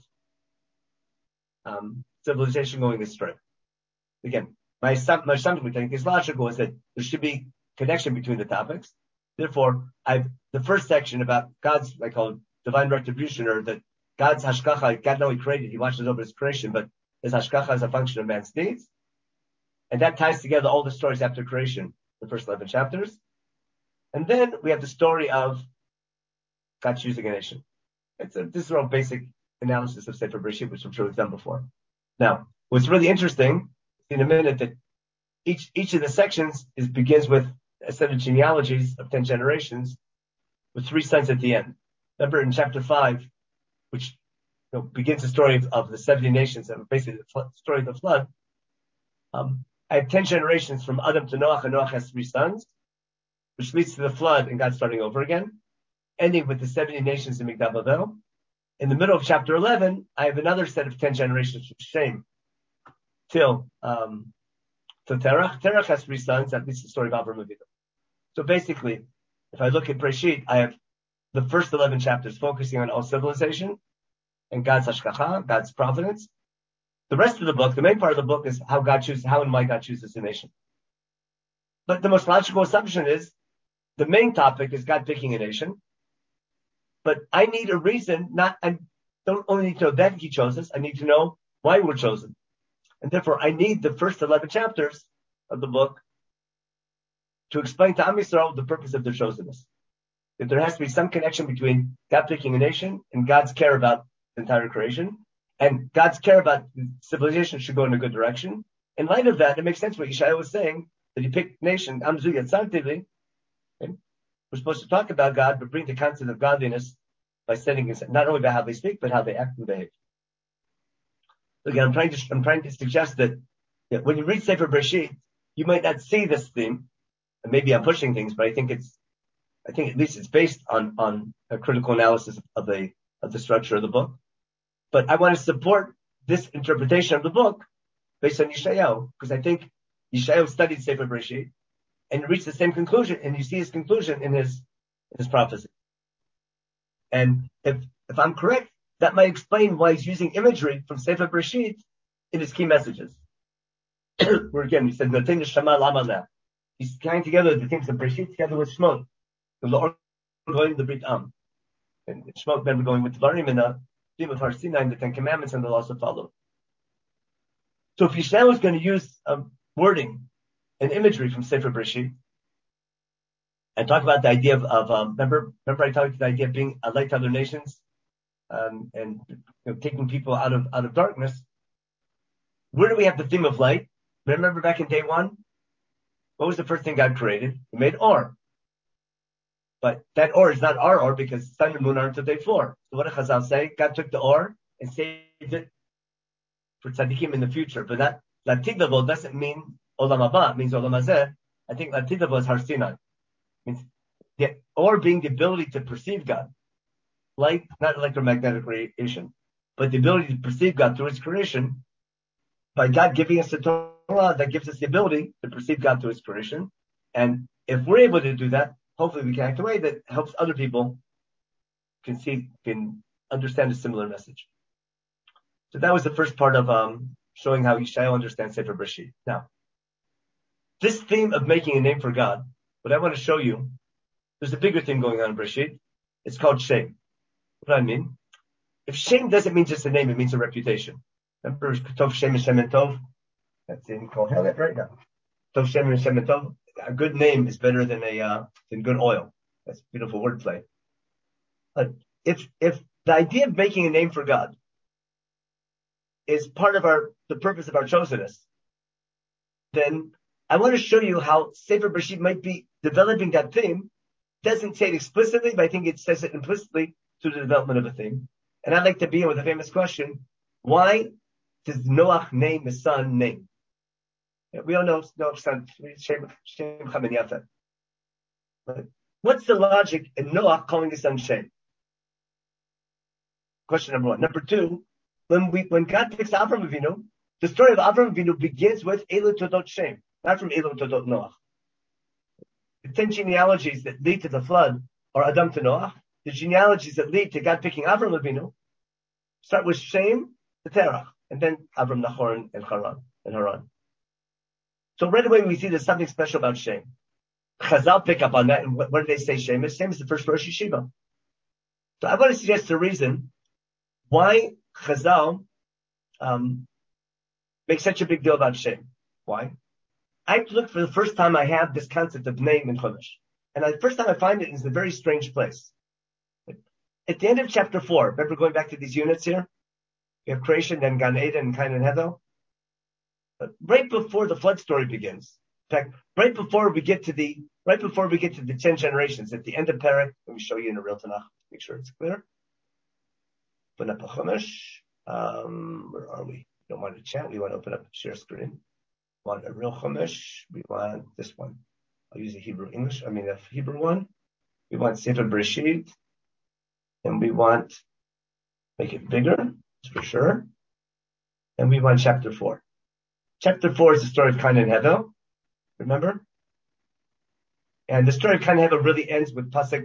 Speaker 2: civilization going astray. Again, my assumption, which I think is logical, is that there should be connection between the topics. Therefore, the first section about God's, I call it divine retribution, or that God's hashgacha, God not only created, He watches over His creation, but His hashgacha is a function of man's needs. And that ties together all the stories after creation, the first 11 chapters. And then we have the story of God choosing a nation. This is a real basic analysis of Sefer Bereshit, which I'm sure we've done before. Now, what's really interesting in a minute that each of the sections begins with a set of genealogies of 10 generations with 3 sons at the end. Remember in chapter 5, which begins the story of the 70 nations, and basically the story of the flood. I have 10 generations from Adam to Noach, and Noach has 3 sons, which leads to the flood and God starting over again, ending with the 70 nations in Migdal Bavel. In the middle of chapter 11, I have another set of 10 generations from Shem till Terach. Terach has 3 sons, at least the story of Avram Avinu. So basically, if I look at Bereshit, I have the first 11 chapters focusing on all civilization and God's hashgacha, God's providence. The rest of the book, the main part of the book, is how and why God chooses a nation. But the most logical assumption is the main topic is God picking a nation. But I need a reason, I don't only need to know that He chose us, I need to know why we're chosen. And therefore, I need the first 11 chapters of the book to explain to Am Yisrael the purpose of their chosenness. That there has to be some connection between God picking a nation and God's care about the entire creation. And God's care about civilization should go in a good direction. In light of that, it makes sense what Yeshaya was saying, that He picked nation, Amzu Yatzantivli. We're supposed to talk about God, but bring the concept of godliness by setting it, not only by how they speak, but how they act and behave. Again, I'm trying to suggest that when you read Sefer Bereshit, you might not see this theme, and maybe I'm pushing things, but I think at least it's based on a critical analysis of the structure of the book. But I want to support this interpretation of the book based on Yeshayahu, because I think Yeshayahu studied Sefer Bereshit and reached the same conclusion, and you see his conclusion in his prophecy. And if I'm correct, that might explain why he's using imagery from Sefer Bereshit in his key messages. Where again, he said, he's tying together the things of Bereshit together with Shemot. The Brit Am. And Shemot, remember, going with Dvarim and the theme of Har Sinai and the 10 Commandments and the laws that follow. So if Yisrael is going to use wording and imagery from Sefer Bereshit and talk about the idea of remember I talked about the idea of being a light to other nations, and taking people out of darkness. Where do we have the theme of light? Remember back in day 1, what was the first thing God created? He made Or. But that Or is not our Or, because sun and moon aren't until day 4. So what did Chazal say? God took the Or and saved it for tzaddikim in the future. But that Latidavo doesn't mean Olam Haba, it means Olam Hazeh. I think Latidavo is Har Sinai. It means the Or being the ability to perceive God. Light, not electromagnetic radiation, but the ability to perceive God through His creation. By God giving us the Torah, that gives us the ability to perceive God through His creation. And if we're able to do that, hopefully we can act in a way that helps other people can understand a similar message. So that was the first part of showing how Yeshayahu understands Sefer Bereshit. Now, this theme of making a name for God, what I want to show you, there's a bigger thing going on in Bereshit. It's called Shem. What do I mean? If Shem doesn't mean just a name, it means a reputation. Remember, Tov Shem and Shem and Tov? That's in Kohelet right now. Tov Shem and Shem and Tov. A good name is better than good oil. That's beautiful wordplay. But if the idea of making a name for God is part of the purpose of our chosenness, then I want to show you how Sefer Bereshit might be developing that theme. Doesn't say it explicitly, but I think it says it implicitly through the development of a theme. And I'd like to begin with a famous question: why does Noach name his son name? We all know Noach's son, Shem Cham and Yafet. But what's the logic in Noach calling his son Shem? Question number 1. Number 2, when God picks Avram Avinu, the story of Avram Avinu begins with Elu Todot Shem, not from Elu Todot Noach. The 10 genealogies that lead to the flood are Adam to Noach. The genealogies that lead to God picking Avram Avinu start with Shem to Terach, and then Avram, Nahor, and Haran. So right away we see there's something special about Shem. Chazal pick up on that, and what do they say Shem is? Shem is the first Rosh Yeshiva. So I want to suggest a reason why Chazal makes such a big deal about Shem. Why? I looked for the first time I have this concept of name in Chumash. And the first time I find it is a very strange place. At the end of chapter 4, remember going back to these units here? You have creation, then Gan Eden, and Cain and Hevel. But right before the flood story begins, in fact, right before we get to the 10 generations, at the end of Perek, let me show you in a real Tanakh, make sure it's clear. Open up a Chumash. Where are we? We don't want to chat. We want to open up share screen. We want a real Chumash. We want this one. I'll use the Hebrew one. We want Sefer Bereshit. And we want, make it bigger, that's for sure. And we want chapter 4. Chapter 4 is the story of Cain and Hevel. Remember? And the story of Cain and Hevel really ends with Pasuk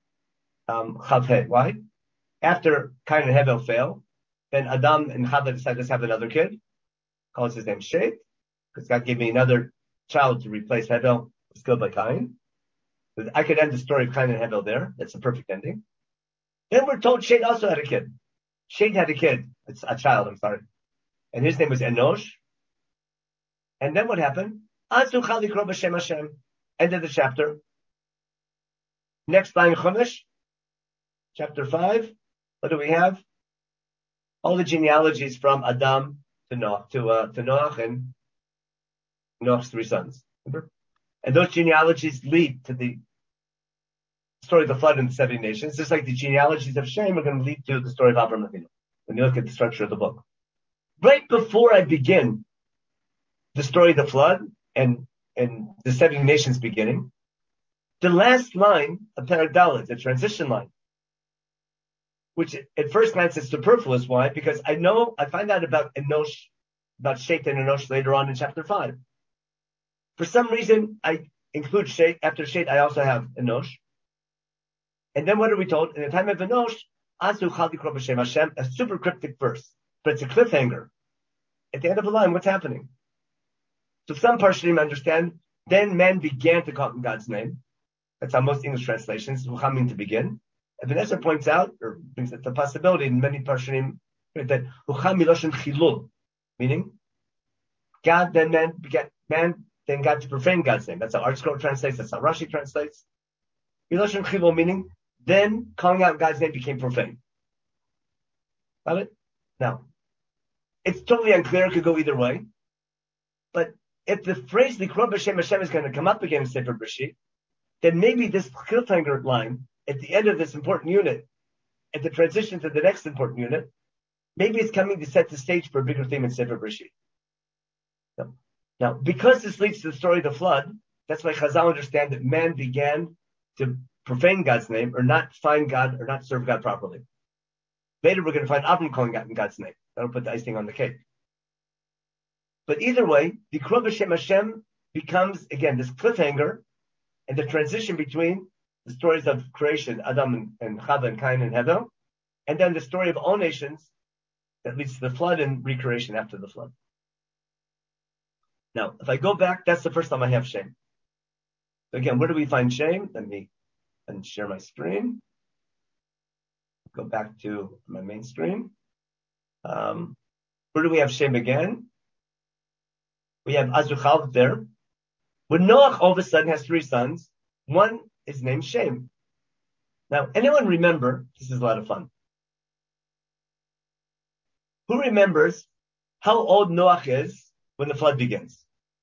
Speaker 2: Chav He. Why? After Cain and Hevel fail, then Adam and Chava decide to have another kid. Calls his name Shet, because God gave me another child to replace Hevel, who's killed by Cain. But I could end the story of Cain and Hevel there. That's a perfect ending. Then we're told Shet also had a kid. Shet had a kid. It's a child, I'm sorry. And his name was Enosh. And then what happened? Azu Chalikro B'Shem Hashem. End of the chapter. Next line, Chumash. Chapter 5. What do we have? All the genealogies from Adam to Noach, to Noach and Noach's 3 sons. Remember? And those genealogies lead to the story of the flood and the 70 nations. Just like the genealogies of Shem are going to lead to the story of Abraham Avinu. When you look at the structure of the book. Right before I begin the story of the flood and the 70 nations beginning, the last line of Perek Dalet, the transition line, which at first glance is superfluous. Why? Because I find out about Enosh, about Shet and Enosh later on in chapter 5. For some reason, I include Shet. After Shet, I also have Enosh. And then what are we told? In the time of Enosh, Azu Chalikro B'Shem Hashem, a super cryptic verse, but it's a cliffhanger. At the end of the line, what's happening? So some Parshanim understand, then man began to call in God's name. That's how most English translations, Rucham mean to begin. And Vanessa points out, or brings up the possibility in many Parshanim, that Rucham Miloshen Chilul, meaning God, then man, then God to profane God's name. That's how Art Scroll translates, that's how Rashi translates. Miloshen Chilul, meaning then calling out God's name became profane. Got it? Now, it's totally unclear, it could go either way. But if the phrase Likro B'Shem Hashem is going to come up again in Sefer Bereshit, then maybe this cliffhanger line at the end of this important unit, at the transition to the next important unit, maybe it's coming to set the stage for a bigger theme in Sefer Bereshit. Now, because this leads to the story of the flood, that's why Chazal understand that man began to profane God's name, or not find God, or not serve God properly. Later, we're going to find Avram calling God in God's name. That'll put the icing on the cake. But either way, the Likro B'Shem Hashem becomes, again, this cliffhanger, and the transition between the stories of creation, Adam and Chava and Cain and Hevel, and then the story of all nations that leads to the flood and recreation after the flood. Now, if I go back, that's the first time I have Shem. So again, where do we find Shem? Let me share my screen. Go back to my main screen. Where do we have Shem again? We have Azuchal there. When Noach all of a sudden has 3 sons, one is named Shem. Now, anyone remember, this is a lot of fun. Who remembers how old Noach is when the flood begins?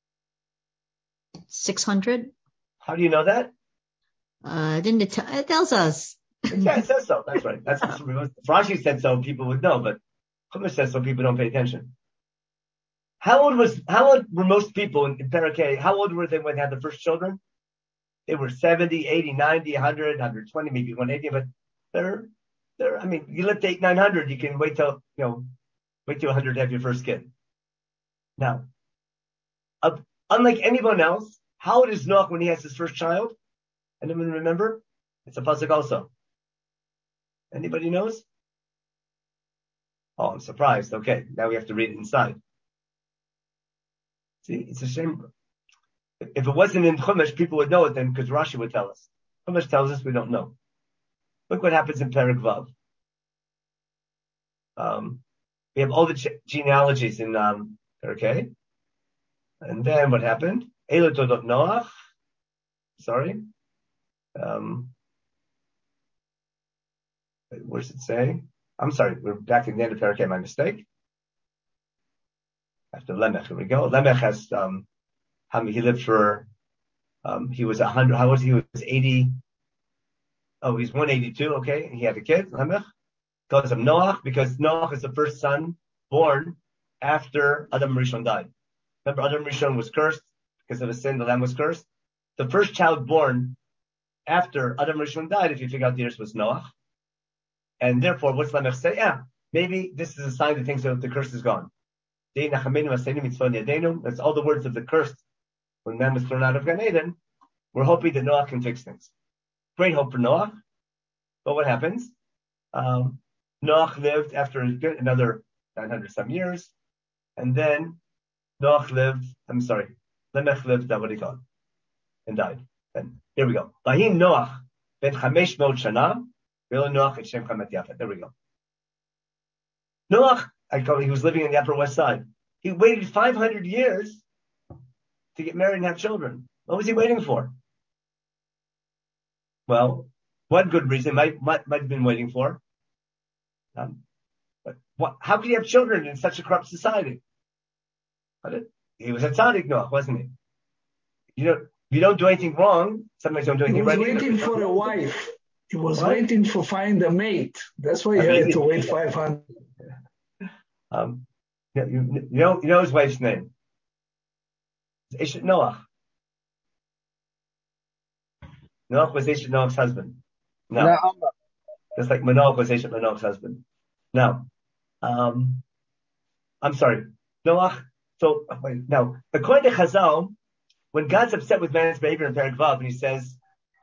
Speaker 3: 600.
Speaker 2: How do you know that?
Speaker 3: It tells us.
Speaker 2: Yeah, it says so. That's right. That's Rashi said so. People would know, but Chumash says so. People don't pay attention. How old were most people in Perek? How old were they when they had the first children? They were 70, 80, 90, 100, 120, maybe 180. But they're. I mean, you live to 800, 900. You can wait till Wait till 100 to have your first kid. Now, unlike anyone else, how old is Noach when he has his first child? Anyone remember? It's a pasuk also. Anybody knows? Oh, I'm surprised. Okay, now we have to read it inside. See, it's a shame. If it wasn't in Chumash, people would know it then, because Rashi would tell us. Chumash tells us we don't know. Look what happens in Perek Vav. We have all the genealogies in Perek A. And then what happened? Elu Todot Noach. Sorry. Where does it say? I'm sorry, we're back at the end of Perek A, my mistake. After Lemech, here we go. Lemech has, he lived for, he was 100, how was he? He was 80, he's 182, okay, and he had a kid, Lemech. Because of Noach, because Noach is the first son born after Adam Rishon died. Remember, Adam Rishon was cursed because of a sin, the lamb was cursed. The first child born after Adam Rishon died, if you figure out the years, was Noach. And therefore, what's Lemech say? Yeah, maybe this is a sign that things the curse is gone. That's all the words of the curse when man was thrown out of Gan Eden. We're hoping that Noach can fix things. Great hope for Noach. But what happens? Noach lived after another 900 some years. And then Lemech lived, what do you call it? And died. And here we go. Vahin Noach ben 500 shana. Noach et Shem Chamet Yafet. There we go. Noach, he was living in the Upper West Side. He waited 500 years to get married and have children. What was he waiting for? Well, one good reason might have been waiting for. But how could he have children in such a corrupt society? He was a tzaddik, Noach, wasn't he? You don't do anything wrong. Sometimes you don't do anything right.
Speaker 5: He was waiting for a wife. He was waiting to find a mate. That's why he had to wait 500.
Speaker 2: You know his wife's name. It's Eshet Noach. Noach was Eshet Noach's husband. No. Just like Manoach was Eshet Manoach's husband. Now, I'm sorry. Noach. So, now, according to Chazal, when God's upset with man's behavior in Perek Vav, and he says,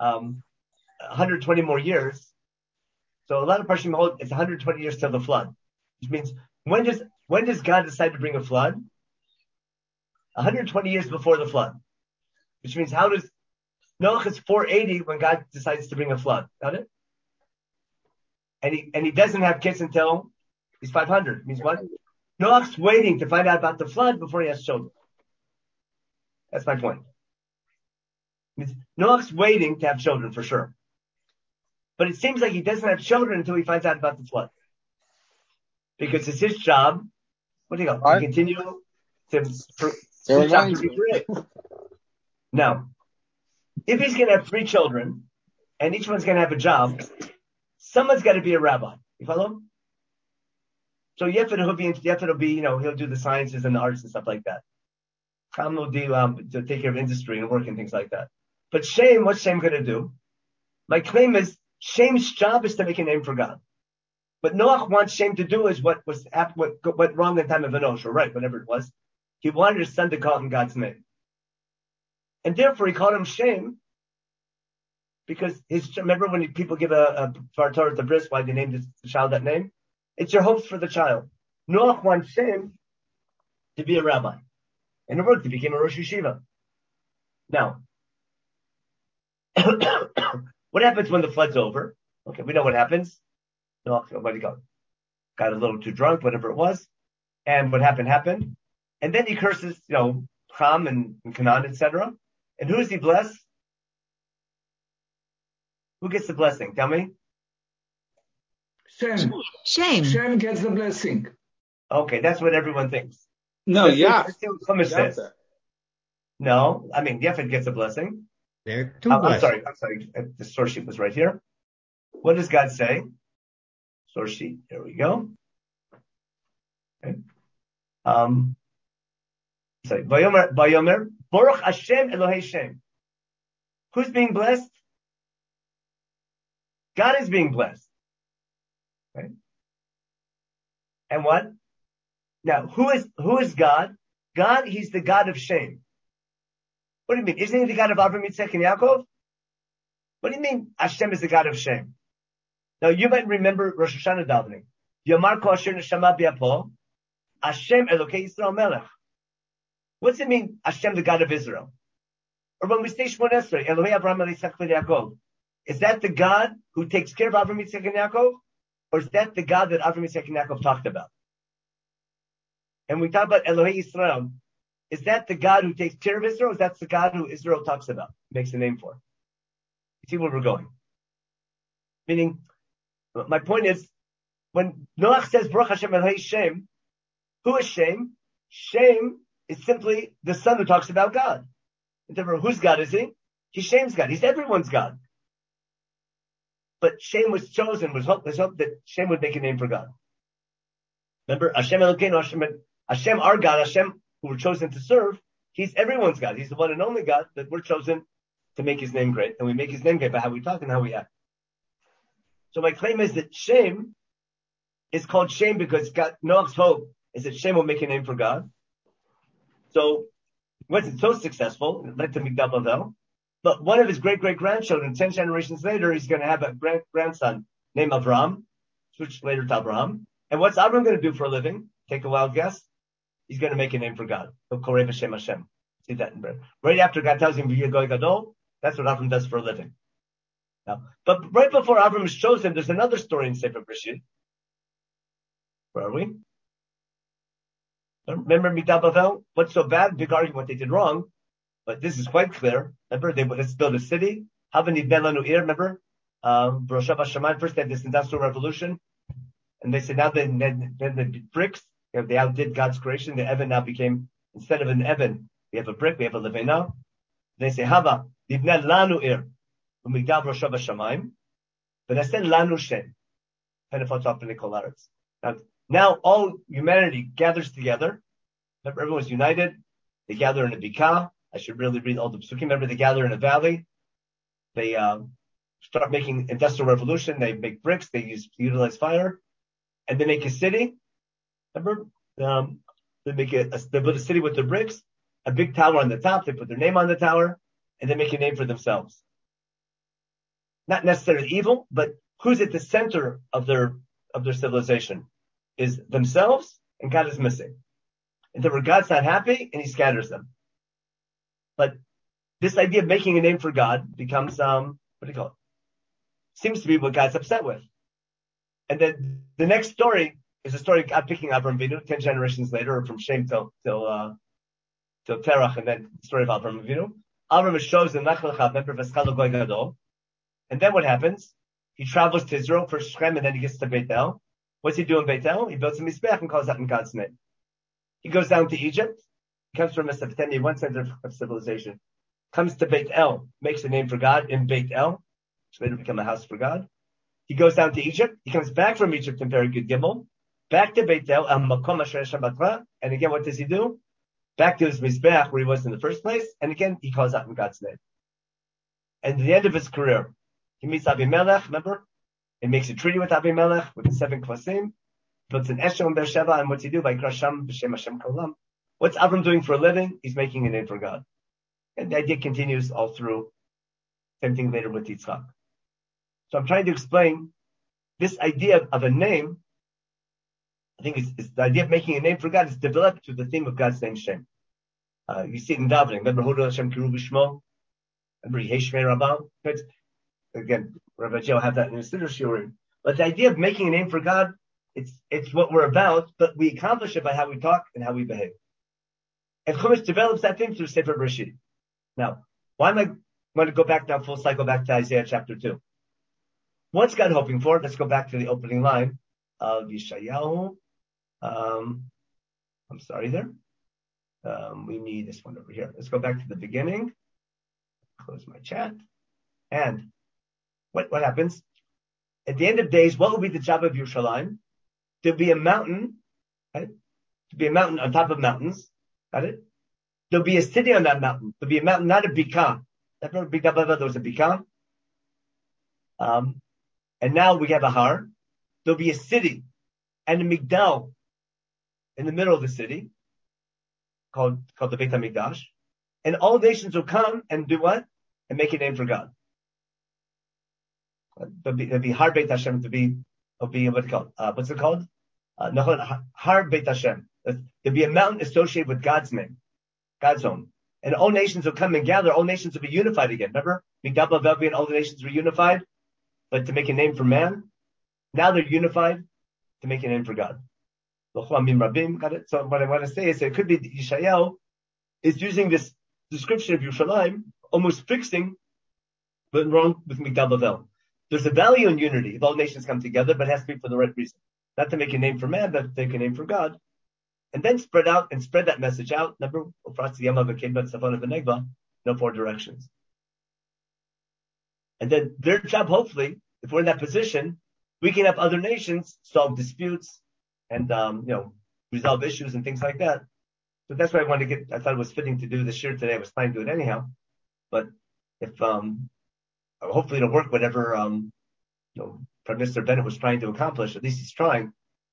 Speaker 2: 120 more years. So a lot of Parshim hold it's 120 years till the flood, which means when does God decide to bring a flood? 120 years before the flood, which means Noach is 480 when God decides to bring a flood. Got it? And he doesn't have kids until he's 500. Means what? Noach's waiting to find out about the flood before he has children. That's my point. Means Noach's waiting to have children for sure. But it seems like he doesn't have children until he finds out about the flood. Because it's his job, to continue to recreate. Now, if he's going to have 3 children, and each one's going to have a job, someone's got to be a rabbi. You follow? So Yefet will be, he'll do the sciences and the arts and stuff like that. Cham will do, to take care of industry and work and things like that. But Shem, what's Shem going to do? My claim is, Shem's job is to make a name for God. What Noach wants Shem to do is what went wrong in the time of Enosh, or right, whatever it was. He wanted his son to call him God's name. And therefore he called him Shem, because remember when people give a Torah to bris, why they named the child that name? It's your hopes for the child. Noach wants Shem to be a rabbi. And it worked, he became a Rosh Yeshiva. Now, what happens when the flood's over? Okay, we know what happens. Nobody got a little too drunk, whatever it was. And what happened. And then he curses, Ham and Canaan, etc. And who does he bless? Who gets the blessing? Tell me.
Speaker 5: Shem. Shem gets the blessing.
Speaker 2: Okay, that's what everyone thinks.
Speaker 6: No,
Speaker 2: Let's see what Chumash says. No, Yefet gets a blessing.
Speaker 3: There are 2 blessings.
Speaker 2: I'm sorry. The source sheet was right here. What does God say? Source sheet. There we go. Okay. Vayomer, Baruch Hashem Elohei Shem. Who's being blessed? God is being blessed. Okay. And what? Now, who is God? God, he's the God of Shem. What do you mean? Isn't he the God of Avraham, Yitzchak, and Yaakov? What do you mean Hashem is the God of Shem? Now, you might remember Rosh Hashanah davening. Yomar kol asher neshama b'apo, Hashem Elokei Yisrael Melech. What's it mean, Hashem, the God of Israel? Or when we say Shmon Esrei, Elohei Avraham, Yitzchak, and Yaakov, is that the God who takes care of Avraham, Yitzchak, and Yaakov? Or is that the God that Avraham, Yitzchak, and Yaakov talked about? And we talk about Elohei Yisrael. Is that the God who takes care of Israel? Or is that the God who Israel talks about, makes a name for? You see where we're going. Meaning, my point is, when Noach says, Baruch Hashem Elohei Shem, who is Shem? Shem is simply the son who talks about God. And therefore, whose God is he? He's Shem's God. He's everyone's God. But Shem was chosen, was hope that Shem would make a name for God. Remember, Hashem Elokeinu, Hashem our God, Hashem who we're chosen to serve, he's everyone's God. He's the one and only God that we're chosen to make his name great. And we make his name great by how we talk and how we act. So my claim is that Shem is called Shem because God, Noach's hope is that Shem will make a name for God. So, wasn't so successful, it led to Migdal Bavel. But one of his great-great-grandchildren, 10 generations later, he's going to have a grandson named Avram, switched later to Abraham. And what's Avram going to do for a living? Take a wild guess. He's going to make a name for God. He'll Korei B'Shem Hashem. See that in bread. Right after God tells him, V'yeh Goy Gadol, that's what Avram does for a living. Now, but right before Avram is chosen, there's another story in Sefer Bereshit. Where are we? Remember Migdal Bavel? What's so bad? Big argument what they did wrong. But this is quite clear. Remember, let's build a city. Remember? Rosh Hashanah, first they had this industrial revolution. And they said now then the bricks, they outdid God's creation. The Evan now became, instead of an Evan, we have a brick, we have a Levena. They say, Hava, Nibna Lanu Ir, Migdal Rosh Hashanah, V'nasen Lanu Shem. Now all humanity gathers together. Remember, everyone's united. They gather in a bikah. I should really read all the psukim. Remember, they gather in a valley. They start making industrial revolution. They make bricks. They utilize fire, and they make a city. Remember, they build a city with the bricks, a big tower on the top. They put their name on the tower, and they make a name for themselves. Not necessarily evil, but who's at the center of their civilization is themselves, and God is missing. And therefore, God's not happy, and He scatters them. But this idea of making a name for God becomes, what do you call it? Seems to be what God's upset with. And then the next story is a story of God picking Avram Avinu 10 generations later, or from Shem till Terach, and then the story of Avram Avinu. Avram is chosen, and then what happens? He travels to Israel for Shechem, and then he gets to Beit El. What's he do in Beit El? He builds a Mizbeach and calls out in God's name. He goes down to Egypt. He comes from Mesopotamia, one center of civilization. Comes to Beit El, makes a name for God in Beit El, which later become a house for God. He goes down to Egypt. He comes back from Egypt in Perek Yud Gimel, back to Beit El, and again, what does he do? Back to his Mizbeach where he was in the first place, and again, he calls out in God's name. And at the end of his career, he meets Abimelech, remember? He makes a treaty with Abimelech, with the 7 Kvasim, builds an Eshel in Beersheba, and what's he do? By Krasham, B'Shem Hashem Kolam. What's Avram doing for a living? He's making a name for God. And the idea continues all through. Same thing later with Yitzchak. So I'm trying to explain this idea of a name. I think it's the idea of making a name for God is developed through the theme of God's name, Shem. You see it in davening. Remember, Hodu Hashem Kiru B'Shmo? Remember, Yehei Shmei Rabbah? Again, Rabbi Joe have that in his Siddur. But the idea of making a name for God, it's what we're about, but we accomplish it by how we talk and how we behave. And Chumash develops that thing through Sefer Bereshit. Now, why am I going to go back now, full cycle back to Isaiah chapter 2? What's God hoping for? Let's go back to the opening line of Yeshayahu. I'm sorry there. We need this one over here. Let's go back to the beginning. Close my chat. And what happens? At the end of days, what will be the job of Yerushalayim? There'll be a mountain, right? There'll be a mountain on top of mountains. Got it? There'll be a city on that mountain. There'll be a mountain, not a bikah. There was a bikah. And now we have a har. There'll be a city and a migdal. in the middle of the city, called the Beit HaMikdash, and all nations will come and do what? And make a name for God. There'll be Har Beit Hashem, to be what do you call it? What's it called? Har Beit Hashem. There'll be a mountain associated with God's name, God's home. And all nations will come and gather, all nations will be unified again. Remember? Migdal Bavel and all the nations were unified, but to make a name for man. Now they're unified to make a name for God. Got it? So what I want to say is that it could be that Yeshayahu is using this description of Yerushalayim, almost fixing what's wrong with Migdal Bavel. There's a value in unity if all nations come together, but it has to be for the right reason. Not to make a name for man, but to make a name for God. And then spread that message out. Number no 4 directions. And then their job, hopefully, if we're in that position, we can have other nations solve disputes and resolve issues and things like that. So that's why I thought it was fitting to do this year today. I was planning to do it anyhow. But if hopefully it'll work whatever Prime Minister Bennett was trying to accomplish, at least he's trying.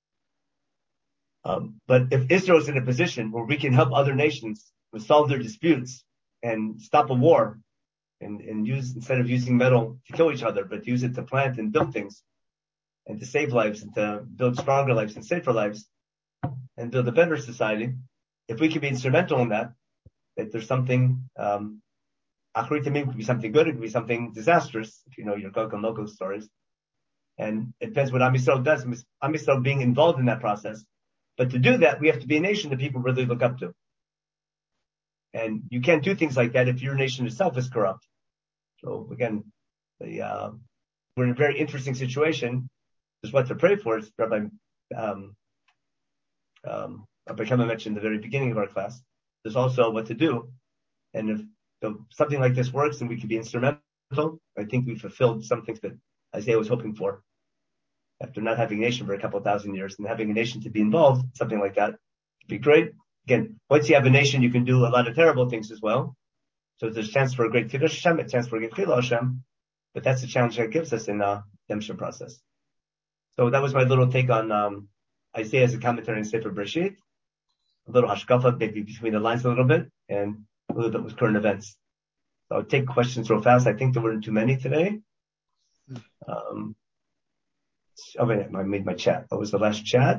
Speaker 2: But if Israel is in a position where we can help other nations solve their disputes and stop a war and use, instead of using metal to kill each other, but use it to plant and build things and to save lives and to build stronger lives and safer lives and build a better society, if we can be instrumental in that there's something, Achrit Tamim could be something good, it could be something disastrous, if you know your Gog and Magog stories. And it depends what Am Yisrael does, Am Yisrael being involved in that process. But to do that, we have to be a nation that people really look up to. And you can't do things like that if your nation itself is corrupt. So again, we're in a very interesting situation. There's what to pray for, as Rabbi Kama mentioned at the very beginning of our class. There's also what to do. And if something like this works and we can be instrumental, I think we fulfilled some things that Isaiah was hoping for. After not having a nation for a couple of thousand years and having a nation to be involved, something like that would be great. Again, once you have a nation, you can do a lot of terrible things as well. So there's a chance for a great Kiddush Hashem, a chance for a great Chilul Hashem, but that's the challenge that gives us in the redemption process. So that was my little take on Isaiah as a commentary on Sefer Bereshit, a little hashkafa, maybe between the lines a little bit, and a little bit with current events. So I'll take questions real fast. I think there weren't too many today. I made my chat. What was the last chat?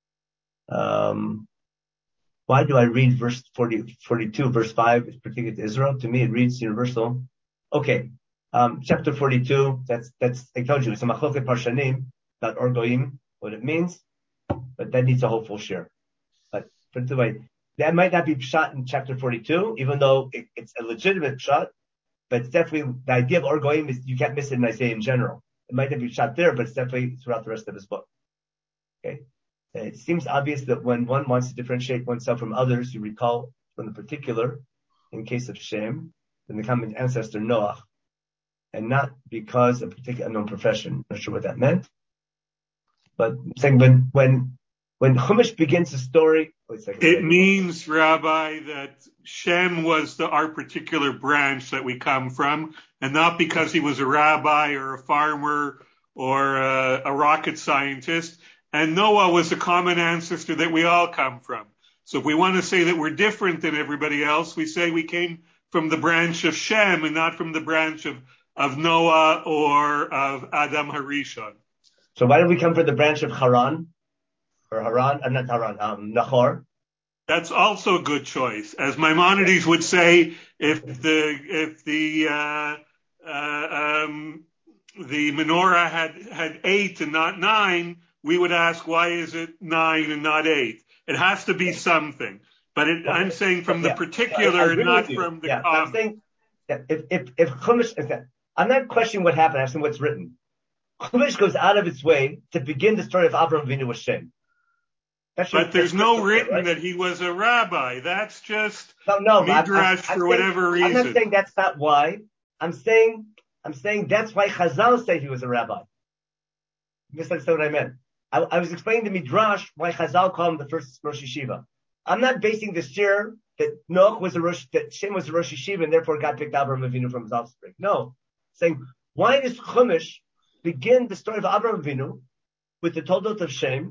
Speaker 2: Why do I read verse 42, verse 5, is particular to Israel? To me, it reads universal. Okay. Chapter 42, that's, I told you, it's a machloket parshanim, not orgoim, what it means, but that needs a whole full share. But put it away. That might not be pshat in chapter 42, even though it's a legitimate pshat, but it's definitely, the idea of orgoim is, you can't miss it in Isaiah in general. It might not be shot there, but it's definitely throughout the rest of his book. Okay. It seems obvious that when one wants to differentiate oneself from others, you recall from the particular, in case of Shem, then the common ancestor Noach, and not because of a particular unknown profession. I'm not sure what that meant. But I'm saying when Chumash begins the story,
Speaker 6: it means, Rabbi, that Shem was our particular branch that we come from, and not because he was a rabbi or a farmer or a rocket scientist. And Noah was a common ancestor that we all come from. So if we want to say that we're different than everybody else, we say we came from the branch of Shem and not from the branch of Noah or of Adam Harishon.
Speaker 2: So why did we come from the branch of Haran? Or Haran? Not Haran, Nahor.
Speaker 6: That's also a good choice. As Maimonides would say, if the menorah had 8 and not 9, we would ask, why is it 9 and not 8? It has to be something. But I'm saying from the particular, not from the common.
Speaker 2: I'm saying that if Chumash, I'm not questioning what happened, I'm saying what's written. Chumash goes out of its way to begin the story of Avraham Avinu with Shem.
Speaker 6: But there's no written that he was a rabbi. That's just midrash for whatever reason.
Speaker 2: I'm not saying that's not why. I'm saying that's why Chazal say he was a rabbi. You misunderstood what I meant. I was explaining the midrash why Chazal called him the first Rosh Yeshiva. I'm not basing this shir that that Shem was a Rosh Yeshiva and therefore God picked Avraham Avinu from his offspring. No, saying why does Chumash begin the story of Avraham Avinu with the Toldot of Shem?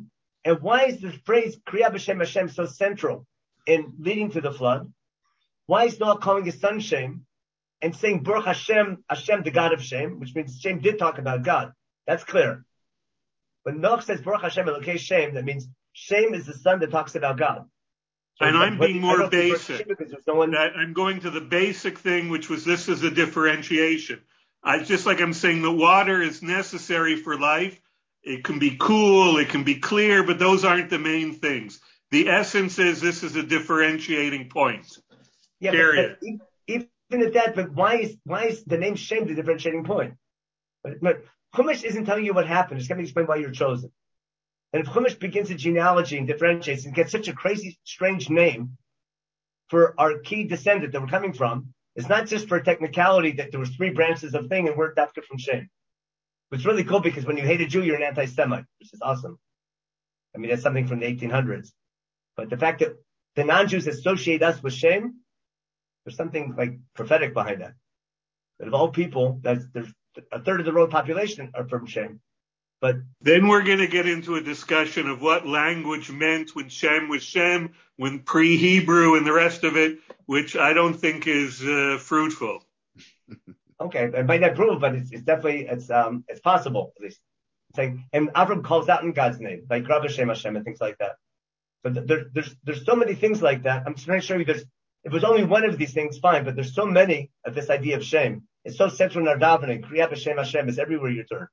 Speaker 2: And why is the phrase Kriya B'Shem Hashem so central in leading to the flood? Why is Noah calling his son Shem and saying Baruch Hashem, Hashem, the God of Shem, which means Shem did talk about God. That's clear. When Noah says Baruch Hashem Elokei Shem, that means Shem is the son that talks about God. So
Speaker 6: and I'm being more basic.
Speaker 2: I'm
Speaker 6: going to the basic thing, which was this is a differentiation. Just like I'm saying the water is necessary for life. It can be cool, it can be clear, but those aren't the main things. The essence is this is a differentiating point.
Speaker 2: Yeah, period. But even at that, but why is the name Shem the differentiating point? But Chumash isn't telling you what happened. It's going to explain why you're chosen. And if Chumash begins a genealogy and differentiates and gets such a crazy, strange name for our key descendant that we're coming from, it's not just for technicality that there was 3 branches of thing and we're adopted from Shem. It's really cool because when you hate a Jew, you're an anti-Semite, which is awesome. I mean, that's something from the 1800s. But the fact that the non-Jews associate us with Shem, there's something like prophetic behind that. That of all people, there's a third of the world population are from Shem. But
Speaker 6: then we're going to get into a discussion of what language meant when Shem was Shem, when pre-Hebrew and the rest of it, which I don't think is fruitful.
Speaker 2: Okay, it might not prove, but it's definitely it's possible at least. And Avram calls out in God's name, like Rabbi Shem Hashem and things like that. So there's so many things like that. I'm just trying to show you if it was only one of these things, fine, but there's so many of this idea of Shem. It's so central in our davening. Kriya B'Shem Hashem is everywhere you turn.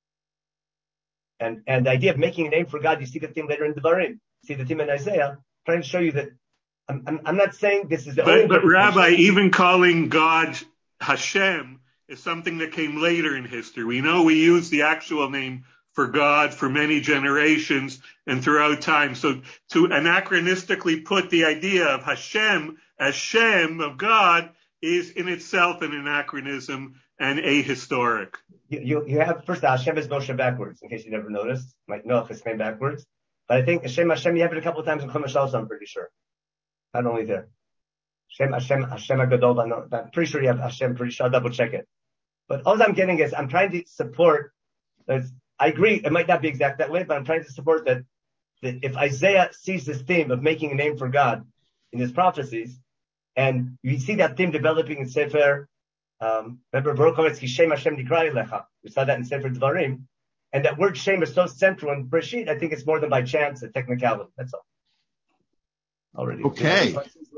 Speaker 2: And the idea of making a name for God, you see the theme later in Devarim, see the theme in Isaiah, trying to show you that I'm not saying this is the only.
Speaker 6: But Rabbi, even calling God Hashem is something that came later in history. We know we use the actual name for God for many generations and throughout time. So to anachronistically put the idea of Hashem as Shem of God is in itself an anachronism and ahistoric.
Speaker 2: You have, first Hashem is Moshe backwards, in case you never noticed. Like Noach is named backwards. But I think Hashem, you have it a couple of times in Chumash also, I'm pretty sure. Not only there. Hashem HaGadol, I'm pretty sure you have Hashem, pretty sure, I'll double check it. But all I'm getting is, I'm trying to support, I agree, it might not be exact that way, but I'm trying to support that if Isaiah sees this theme of making a name for God in his prophecies, and you see that theme developing in Sefer, remember, Baruch HaMetzki Shem Hashem Nikra Elecha. We saw that in Sefer Dvarim. And that word Shem is so central in Bereshit, I think it's more than by chance a technicality. That's all. Already.
Speaker 1: Okay.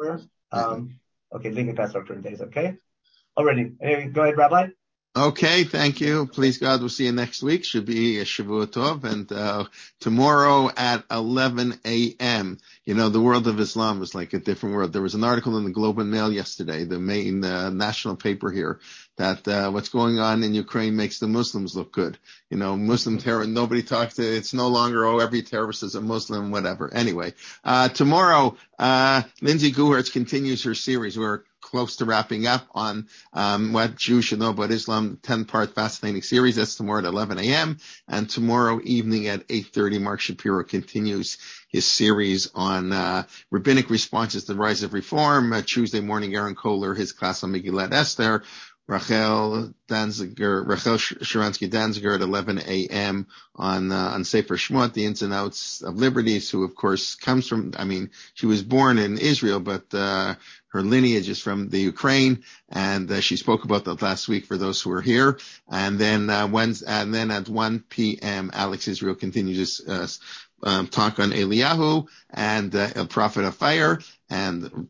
Speaker 2: Okay, leaving past our current days, okay? Already. Anyway, go ahead, Rabbi.
Speaker 1: Okay, thank you. Please God, we'll see you next week. Should be a Shavua Tov. And tomorrow at 11 a.m., the world of Islam is like a different world. There was an article in the Globe and Mail yesterday, the main national paper here, that what's going on in Ukraine makes the Muslims look good. Muslim terror, nobody talks to, it's no longer, every terrorist is a Muslim, whatever. Anyway, tomorrow, Lindsay Guhertz continues her series. We're close to wrapping up on what Jews should know about Islam, 10-part fascinating series. That's tomorrow at 11 a.m. And tomorrow evening at 8:30, Mark Shapiro continues his series on rabbinic responses to the rise of reform. Tuesday morning, Aaron Kohler, his class on Megillat Esther. Rachel Sharansky Danziger at 11 a.m. on Sefer Shmot, the ins and outs of liberties, who of course comes from, she was born in Israel, but her lineage is from the Ukraine, and she spoke about that last week for those who are here. And then at 1 p.m., Alex Israel continues his talk on Eliyahu and El Prophet of Fire. And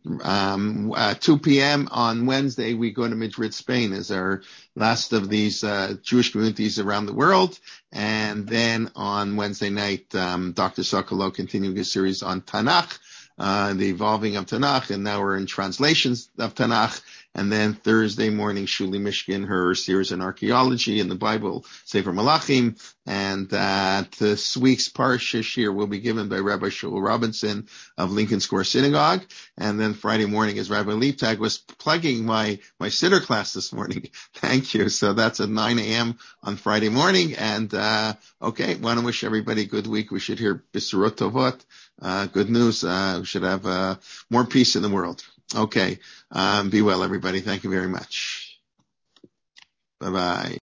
Speaker 1: 2 p.m. on Wednesday, we go to Madrid, Spain, as our last of these Jewish communities around the world. And then on Wednesday night, Dr. Sokolow continuing his series on Tanakh, the evolving of Tanakh, and now we're in translations of Tanakh. And then Thursday morning, Shuli Mishkin, her series on archaeology in the Bible, Sefer Malachim. And this week's Parsha Shir will be given by Rabbi Shaul Robinson of Lincoln Square Synagogue. And then Friday morning, as Rabbi Leibtag was plugging my Siddur class this morning. Thank you. So that's at 9 a.m. on Friday morning. And okay, want to wish everybody a good week. We should hear Bisurot Tovot, good news. We should have more peace in the world. Okay. Be well, everybody. Thank you very much. Bye-bye.